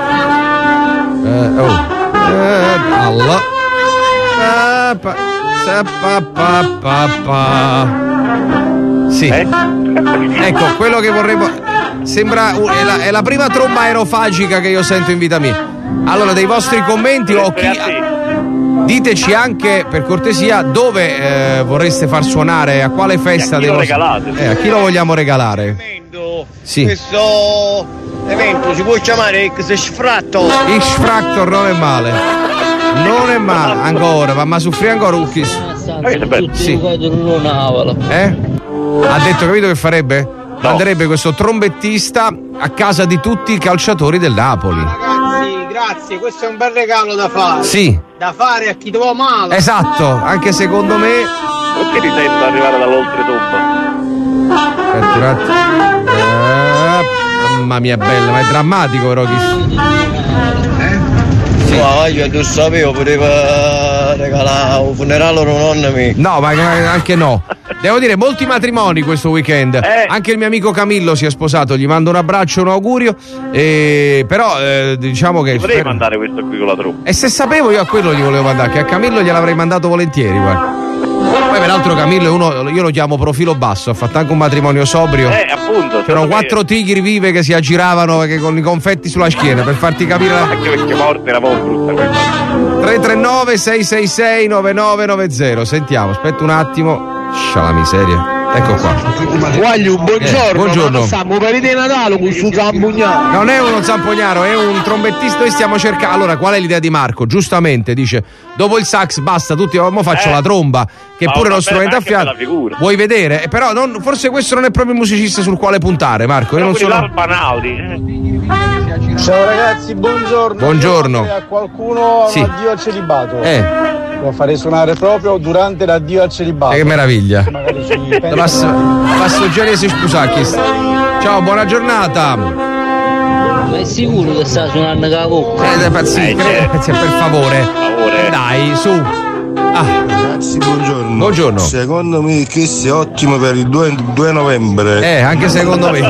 Eh, oh. Eh, alla. Eh, pa. Sa, pa, pa, pa, pa. Sì. Eh? Ecco, quello che vorremmo. Sembra è la, è la prima tromba aerofagica che io sento in vita mia. Allora, dei vostri commenti o chi, diteci anche per cortesia dove eh, vorreste far suonare, a quale festa. A chi lo vostri... regalate? Eh, a chi lo vogliamo regalare? Sì. Questo evento si può chiamare X-Fractor. X-Fractor non è male. Non è male. Ancora, va ma soffrire ancora un kiss. Sì. Eh? Ha detto, capito che farebbe? No. Manderebbe questo trombettista a casa di tutti i calciatori del Napoli. Ragazzi, grazie, questo è un bel regalo da fare. Sì. Da fare a chi ti va male. Esatto, anche secondo me. Perché ti sento arrivare dall'oltretomba? Aspetta un attimo. Eh, mamma mia bella, ma è drammatico però chi. Eh? Sì. No, io non sapevo, poteva regalare un funerale a nonna mia. No, ma anche no. Devo dire, molti matrimoni questo weekend. Eh. Anche il mio amico Camillo si è sposato, gli mando un abbraccio, un augurio. E... Però eh, diciamo che. Potrei mandare questo qui con la tromba. E se sapevo io a quello gli volevo mandare, che a Camillo gliel'avrei mandato volentieri, guarda. Poi peraltro Camillo è uno, io lo chiamo profilo basso, ha fatto anche un matrimonio sobrio. Eh, appunto. C'erano quattro tigri vive che si aggiravano che con i confetti sulla schiena, per farti capire la. Anche perché morte era un po' brutta quella. tre tre nove sei sei sei nove nove nove zero. Sentiamo, aspetta un attimo. Scia la miseria. Ecco qua. Guaglio, buongiorno. Eh, buongiorno. Stiamo per il Natale con su zampugnaro. Non è uno zampognaro, è un trombettista. Noi stiamo cercando. Allora, qual è l'idea di Marco? Giustamente dice: dopo il sax basta, tutti. Mo faccio eh. la tromba, che è pure uno strumento a fianco. Vuoi vedere? Però non, forse questo non è proprio il musicista sul quale puntare, Marco. Io non sono. Ciao ragazzi, buongiorno. Buongiorno. A qualcuno sì. addio al celibato. Eh. Lo farei suonare proprio durante l'addio al celibato. E che meraviglia. Passo genesi spusacchi. Ciao, buona giornata. Ma è sicuro che sta suonando la bocca? Eh, per, sì, eh, per, per favore. favore. Dai, su. Ah. Ragazzi, buongiorno. Buongiorno. Secondo me che sia ottimo per il due novembre. Eh, anche secondo me.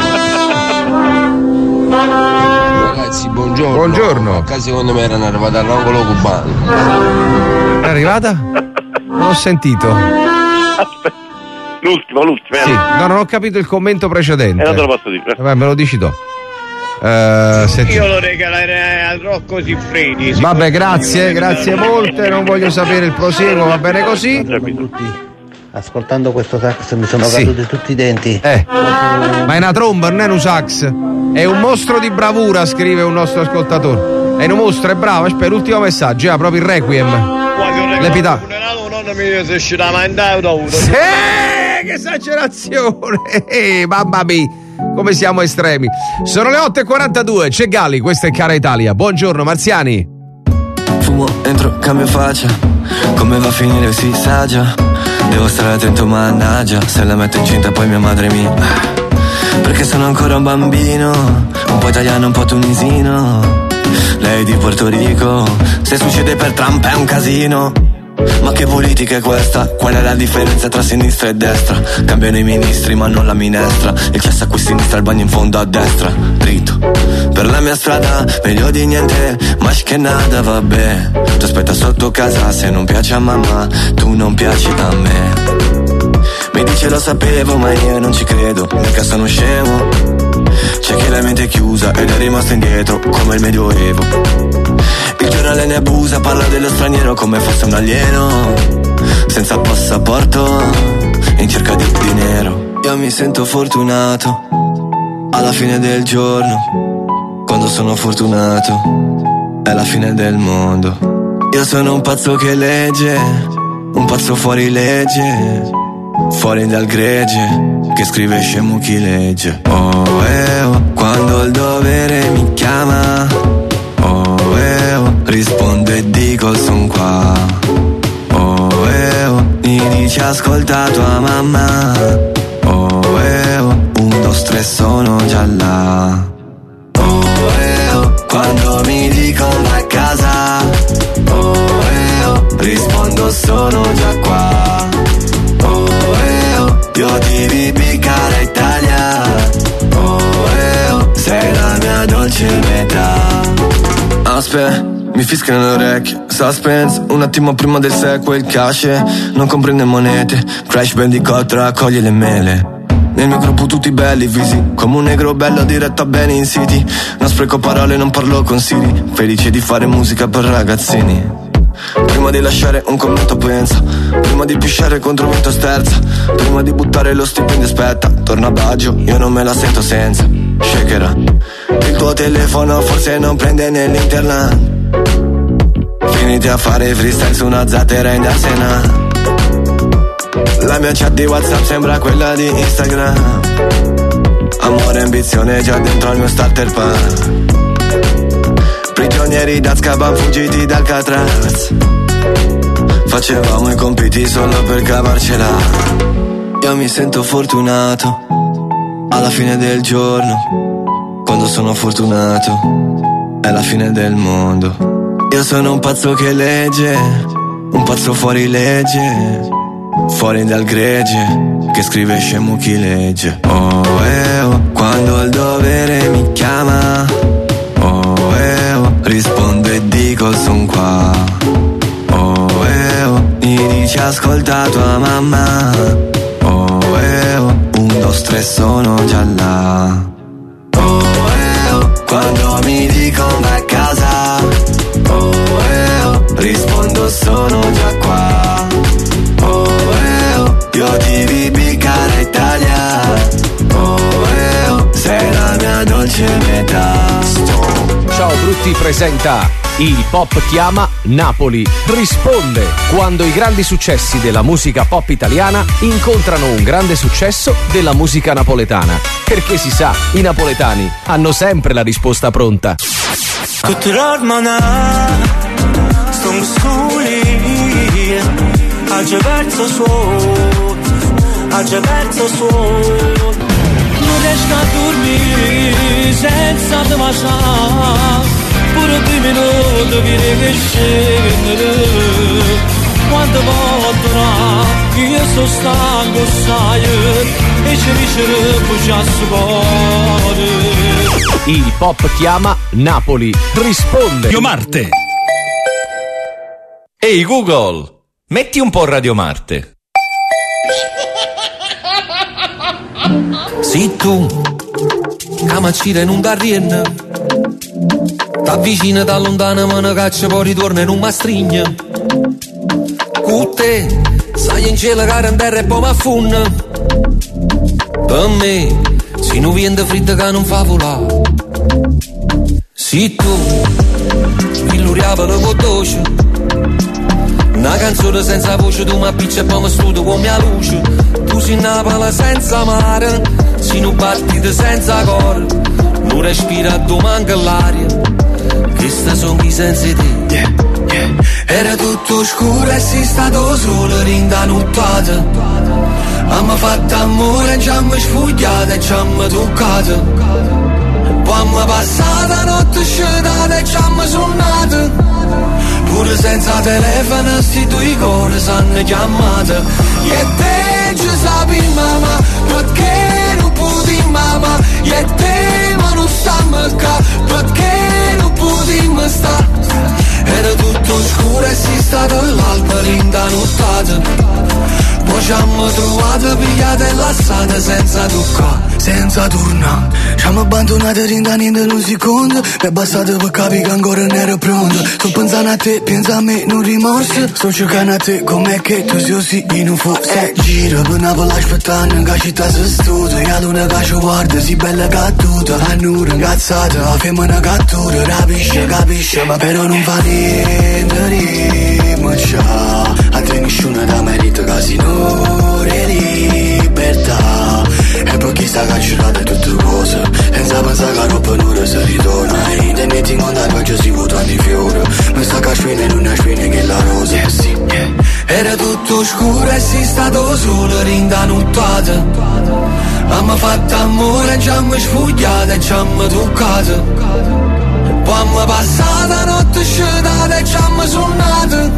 Ragazzi, buongiorno. Buongiorno. A casa secondo me erano arrivati all'angolo cubano. È arrivata? Non ho sentito. Aspetta. L'ultimo, l'ultimo. Sì, no, non ho capito il commento precedente. E non te lo posso dire. Vabbè, me lo dici tu. Uh, Io lo regalerei al Rocco Siffredi. Vabbè, grazie, grazie molte. Non voglio sapere il prosieguo, va bene così. Ascoltando questo sax mi sono sì. caduti tutti i denti. Eh. Ma è una tromba, non è un sax. È un mostro di bravura, scrive un nostro ascoltatore. È un mostro, è bravo. Aspetta, l'ultimo messaggio, ah, proprio il requiem. L'epitafio. Non mi si uscirà a mandare sì, che esagerazione. Eh, mamma mia, come siamo estremi. Sono le otto e quarantadue, c'è Gali, questa è Cara Italia. Buongiorno Marziani. Fumo, entro, cambio faccia. Come va a finire si sa già. Devo stare attento, mannaggia. Se la metto incinta poi mia madre mi. Perché sono ancora un bambino, un po' italiano, un po' tunisino. Lei di Porto Rico, se succede per Trump è un casino. Ma che politica è questa? Qual è la differenza tra sinistra e destra? Cambiano i ministri ma non la minestra. Il cesso a qui sinistra, il bagno in fondo a destra. Dritto, per la mia strada, meglio di niente, ma che nada, vabbè. Tu aspetta sotto casa, se non piace a mamma, tu non piaci a me. Mi dice lo sapevo ma io non ci credo, mica sono scemo. C'è chi la mente è chiusa ed è rimasto indietro come il medioevo. Il giornale ne abusa, parla dello straniero come fosse un alieno, senza passaporto, in cerca di dinero. Io mi sento fortunato, alla fine del giorno, quando sono fortunato è la fine del mondo. Io sono un pazzo che legge, un pazzo fuori legge, fuori dal gregge, che scrive scemo chi legge. Oh, eh, oh, quando il dovere mi chiama, oh, eh, oh, rispondo e dico son qua. Oh, eh, oh, mi dice ascolta tua mamma. Oh, eh, oh, un, due, tre sono già là. Oh, eh, oh, quando mi dicono vai a casa, oh, eh, oh, rispondo sono già qua. Oh, eh, oh, io ti vi piccare Italia. Oh, eh, oh, sei la mia dolce metà. Aspetta, mi fischiano le orecchie, suspense, un attimo prima del sequel, il cash non comprende monete, Crash Bandicoot raccoglie le mele. Nel mio gruppo tutti belli visi, come un negro bello diretto a bene in city. Non spreco parole, non parlo con Siri, felice di fare musica per ragazzini. Prima di lasciare un commento pensa, prima di pisciare contro il vento sterza, prima di buttare lo stipendio aspetta, torna a Baggio, io non me la sento senza. Shakera, il tuo telefono forse non prende nell'internet, finiti a fare freestyle su una zattera in Arsena. La mia chat di WhatsApp sembra quella di Instagram, amore e ambizione già dentro al mio starter pack. Prigionieri d'Azkaban fuggiti dal Alcatraz, facevamo i compiti solo per cavarcela. Io mi sento fortunato alla fine del giorno, quando sono fortunato è la fine del mondo. Io sono un pazzo che legge, un pazzo fuori legge, fuori dal gregge, che scrive scemo chi legge. Oh, eh, oh, quando il dovere mi chiama, oh, eh, oh, rispondo e dico son qua. Oh, eh, oh, mi dice ascolta tua mamma. Oh, eh, oh, un, due, tre sono già là. Oh, eh, oh, quando mi dicono vai a casa, oh, eh, oh, rispondo sono già qua. Oh, eh, oh, io ti vi piccare Italia. Oh, eh, oh, sei la mia dolce metà. Ciao Brutti presenta Il Pop Chiama, Napoli risponde, quando i grandi successi della musica pop italiana incontrano un grande successo della musica napoletana. Perché si sa, i napoletani hanno sempre la risposta pronta. Agge verso suo, agge verso suo. Non riesco a dormire senza te mangiare, pure due minuti viene che scende. Quando voglio tornare, io sono stanco sai, e ci ricevo già su cuore. Il Pop Chiama, Napoli risponde. Radio Marte. Ehi Google, metti un po' Radio Marte. Se tu camacire non da rien, t'avvicina da lontano ma ne caccia poi ritorna in un mastrigna. Con te sai in cielo che in terra e poi m'affunna. Per me se non viene freddo che non fa volare. Se tu illuriava la voce, una canzone senza voce, tu mi piccia e poi mi studio con mia luce. Tu sei Napoli senza mare, sei un battito senza cuore, non respira, tu manca l'aria. Queste sono i sensi di yeah, yeah. Era tutto scuro e sei stato solo rinda nottata. Abbiamo fatto amore e ci abbiamo sfogliato e ci abbiamo toccato. Poi abbiamo passato la notte scelata e ci abbiamo suonato. Pure senza telefono sti due cuori s'hanno chiamato. E te ci sapi mamma, perché non puti mamma. E te ma non stiamo qua, perché non potremmo sta. Era tutto scuro e si stato l'alba rinda nottata. Poi ci hanno trovato pigliate e lasciate senza toccare. senza tornare. Ci hanno abbandonato rintanendo in un secondo. Mi è bastato per capire che ancora non ero pronto. Sto pensando a te, pensa a me, non rimorso. Sto cercando a te, com'è che tu sei così in un forse. Giro per Napoli aspettando che città si studia. E la luna che ci guarda, si bella cattuta. A nura incazzata, la femmina cattura. Rapisce, capisce, ma però non fa niente, rima ciao. A te nessuno da merito, casino, libertà. E poi chi sta cancellata tutte cose. Senza pensare che roba non si ritorna. E internet in contatto che ci si vota di fiore. Mi sta caspina e luna spina che la rosa. Eh sì, yeah. Era tutto scuro e si stato solo rindanuttato. Abbiamo fatto amore e ci abbiamo sfogliato e ci abbiamo toccato. Poi abbiamo passato la notte sciolata e ci abbiamo suonato.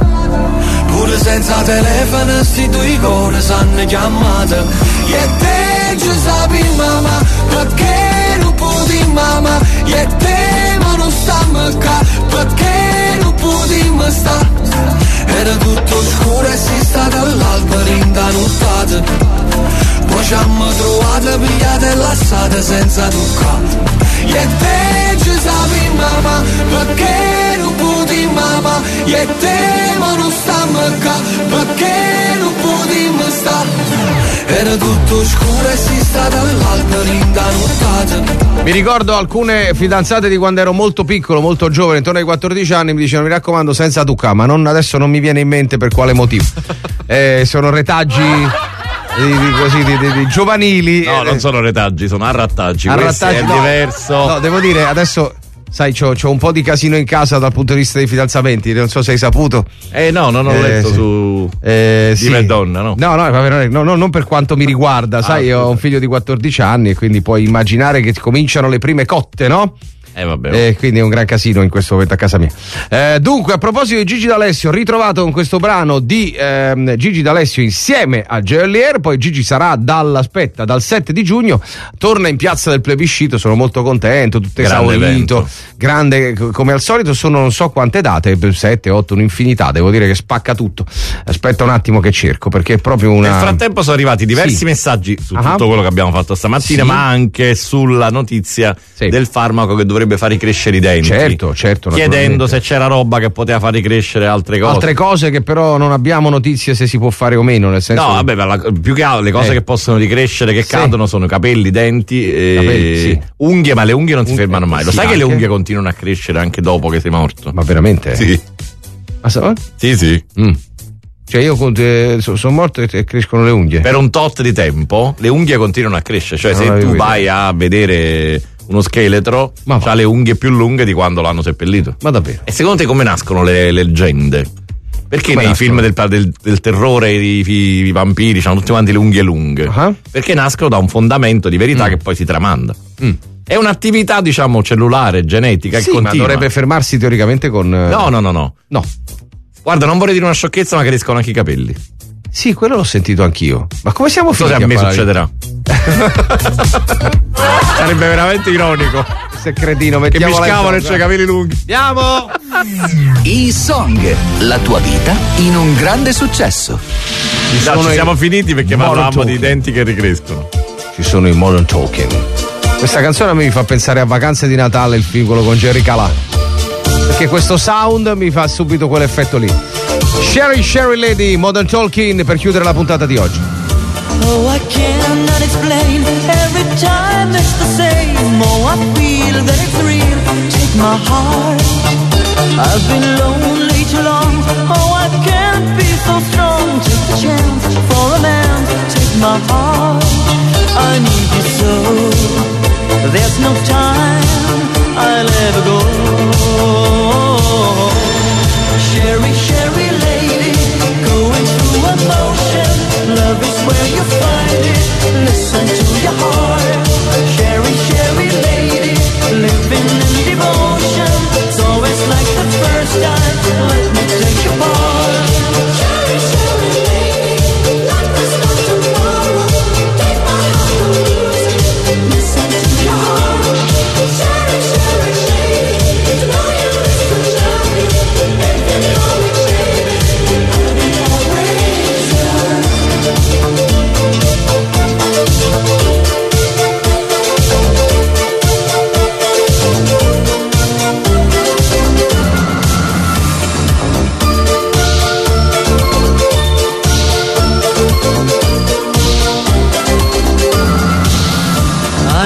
Pure senza telefono sti due cuori s'hanno chiamato. E te ci sapi mamma, perché non puoi mamma. E te ma non stiamo qua, perché non puoi sta. Era tutto scuro e si stato all'alba rindanuttato. Poi ci hanno trovato pigliate e lasciate senza toccare. E te ci sapi mamma, perché non puoi mamma. E te ma non stiamo qua, perché non puoi sta. Era tutto scuro e si stato all'alba rindanuttato. Mi ricordo alcune fidanzate di quando ero molto piccolo, molto giovane, intorno ai quattordici anni, mi dicevano: mi raccomando, senza tucca, ma non, adesso non mi viene in mente per quale motivo. Eh, sono retaggi di, di, così, di, di, di giovanili. No, non sono retaggi, sono arrattaggi. Arrattaggi, è no, diverso. No, devo dire, adesso sai, c'ho, c'ho un po' di casino in casa dal punto di vista dei fidanzamenti, non so se hai saputo. Eh no, non ho eh, letto sì. su eh, di sì. Madonna, no? No, no, no, no, non per quanto mi riguarda, sai, ah, io ho un figlio di quattordici anni e quindi puoi immaginare che cominciano le prime cotte, no? Eh vabbè. Eh, quindi è un gran casino in questo momento a casa mia. Eh, dunque, a proposito di Gigi D'Alessio, ritrovato con questo brano di ehm, Gigi D'Alessio insieme a Geolier, poi Gigi sarà dall'aspetta dal sette di giugno, torna in Piazza del Plebiscito, sono molto contento, tutto grande esaurito, evento. Grande come al solito, sono non so quante date, sette, otto, un'infinità, devo dire che spacca tutto. Aspetta un attimo che cerco, perché è proprio una... Nel frattempo sono arrivati diversi sì. messaggi su uh-huh. tutto quello che abbiamo fatto stamattina, sì. ma anche sulla notizia sì. del farmaco che dovrebbe far ricrescere i denti. Certo, certo. Chiedendo se c'era roba che poteva far ricrescere altre cose. Altre cose che però non abbiamo notizie se si può fare o meno, nel senso. No, vabbè, la, più che altro le cose eh. che possono ricrescere, che sì. cadono, sono capelli, denti, e capelli, sì. unghie, ma le unghie non si unghie, fermano mai. Lo sì, sai anche. che le unghie continuano a crescere anche dopo che sei morto? Ma veramente? Sì. Ah, so? Sì, sì. Mm. Cioè io eh, sono so morto e crescono le unghie. Per un tot di tempo le unghie continuano a crescere. Cioè non se tu vai a vedere uno scheletro, ha le unghie più lunghe di quando l'hanno seppellito. Ma davvero? E secondo te come nascono le, le leggende? Perché come nei nascono? film del, del, del terrore i, i, i vampiri hanno tutti quanti le unghie lunghe? Uh-huh. Perché nascono da un fondamento di verità mm. che poi si tramanda. Mm. È un'attività, diciamo, cellulare, genetica, sì, che continua. Ma dovrebbe fermarsi teoricamente con... No, no, no, no. No. Guarda, non vorrei dire una sciocchezza, ma crescono anche i capelli. Sì, quello l'ho sentito anch'io. Ma come siamo finiti? So se a me succederà. Sarebbe veramente ironico. Se cretino, che mi scavano e c'è i capelli lunghi. Andiamo! I Song, la tua vita in un grande successo. Ci, no, ci siamo finiti perché parlavamo di denti che ricrescono. Ci sono i Modern Talking. Questa canzone a me mi fa pensare a Vacanze di Natale, il film quello con Jerry Calà. Perché questo sound mi fa subito quell'effetto lì. Sherry Sherry Lady, Modern Talking, per chiudere la puntata di oggi. Oh, I cannot explain. Every time it's the same. Oh, I feel that it's real. Take my heart. I've been lonely too long. Oh, I can't be so strong. Take the chance for a man. Take my heart. I need you so. There's no time I'll ever go. Sherry, Sherry lady, going through emotion. Love is where you find it. Listen to your heart. Sherry, Sherry lady, living in devotion. It's always like the first time. Let me take your part. Sherry, Sherry lady, like there's no tomorrow. Take my heart and lose it. Listen to your heart. Sherry, Sherry lady, to know you is to love me.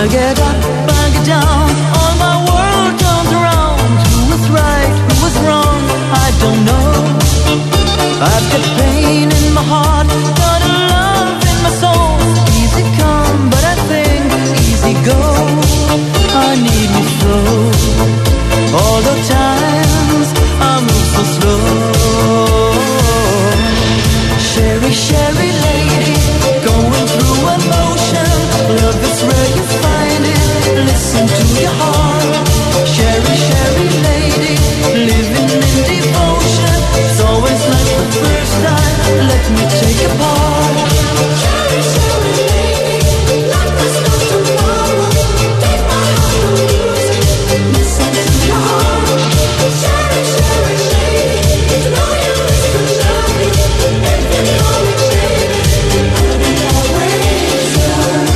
I get up, I get down, all my world turns around. Who was right, who was wrong, I don't know. I've got pain in my heart, got a love in my soul. Easy come, but I think easy go. I need me slow. All the times I move so slow. Sherry, Sherry lady, going through emotion. Love is where you find it. Listen to your heart. Sherry, Sherry lady, living in devotion. It's always like the first time. Let me take a part. Sherry, Sherry lady, like there's no tomorrow. Take my heart, don't lose it. Listen to your heart. Sherry, Sherry lady, you know you listen to love me. If you know me, baby, I'll be always yours.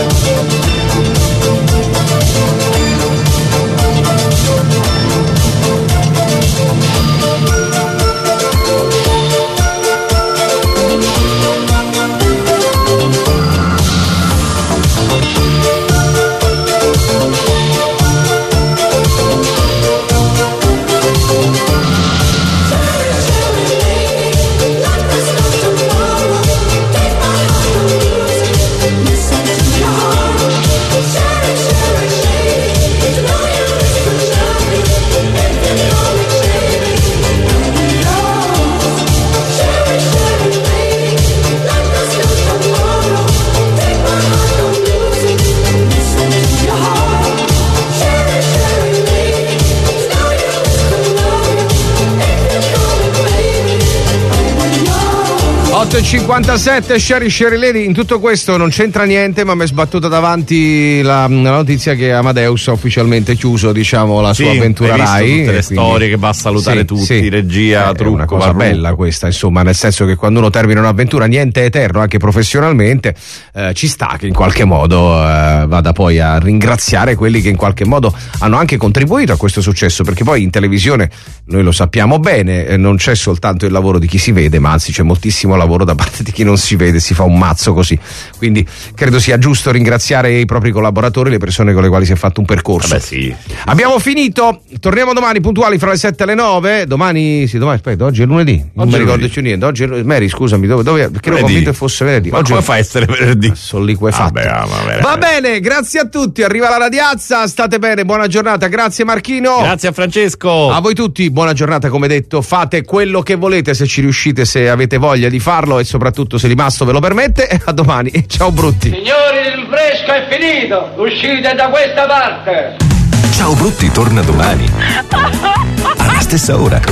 otto e cinquantasette, Sherry Sherry Lady. In tutto questo non c'entra niente, ma mi è sbattuta davanti la, la notizia che Amadeus ha ufficialmente chiuso, diciamo, la sua sì, avventura hai visto Rai. tutte le quindi... storie che va a salutare sì, tutti, sì. regia, eh, trucco, è una cosa parrucco. bella questa, insomma, nel senso che quando uno termina un'avventura niente è eterno, anche professionalmente, eh, ci sta che in qualche modo eh, vada poi a ringraziare quelli che in qualche modo hanno anche contribuito a questo successo, perché poi in televisione, noi lo sappiamo bene, eh, non c'è soltanto il lavoro di chi si vede, ma anzi c'è moltissimo lavoro da parte di chi non si vede, si fa un mazzo così, quindi credo sia giusto ringraziare i propri collaboratori, le persone con le quali si è fatto un percorso. Vabbè, sì. Abbiamo finito, torniamo domani puntuali fra le sette e le nove. Domani, sì, domani, aspetta, oggi è lunedì, non mi ricordo più niente. Oggi è, Mary, scusami, dove, dove perché ero convinto che fosse venerdì. Ma oggi come fa a essere venerdì? Sono liquefatto. Ah, beh, va bene, grazie a tutti, arriva la radiazza, state bene, buona giornata, grazie Marchino. Grazie a Francesco. A voi tutti, buona giornata, come detto, fate quello che volete se ci riuscite, se avete voglia di farlo e soprattutto se l'Imasto ve lo permette. A domani e ciao brutti. Signori, il fresco è finito, uscite da questa parte. Ciao Brutti torna domani alla stessa ora.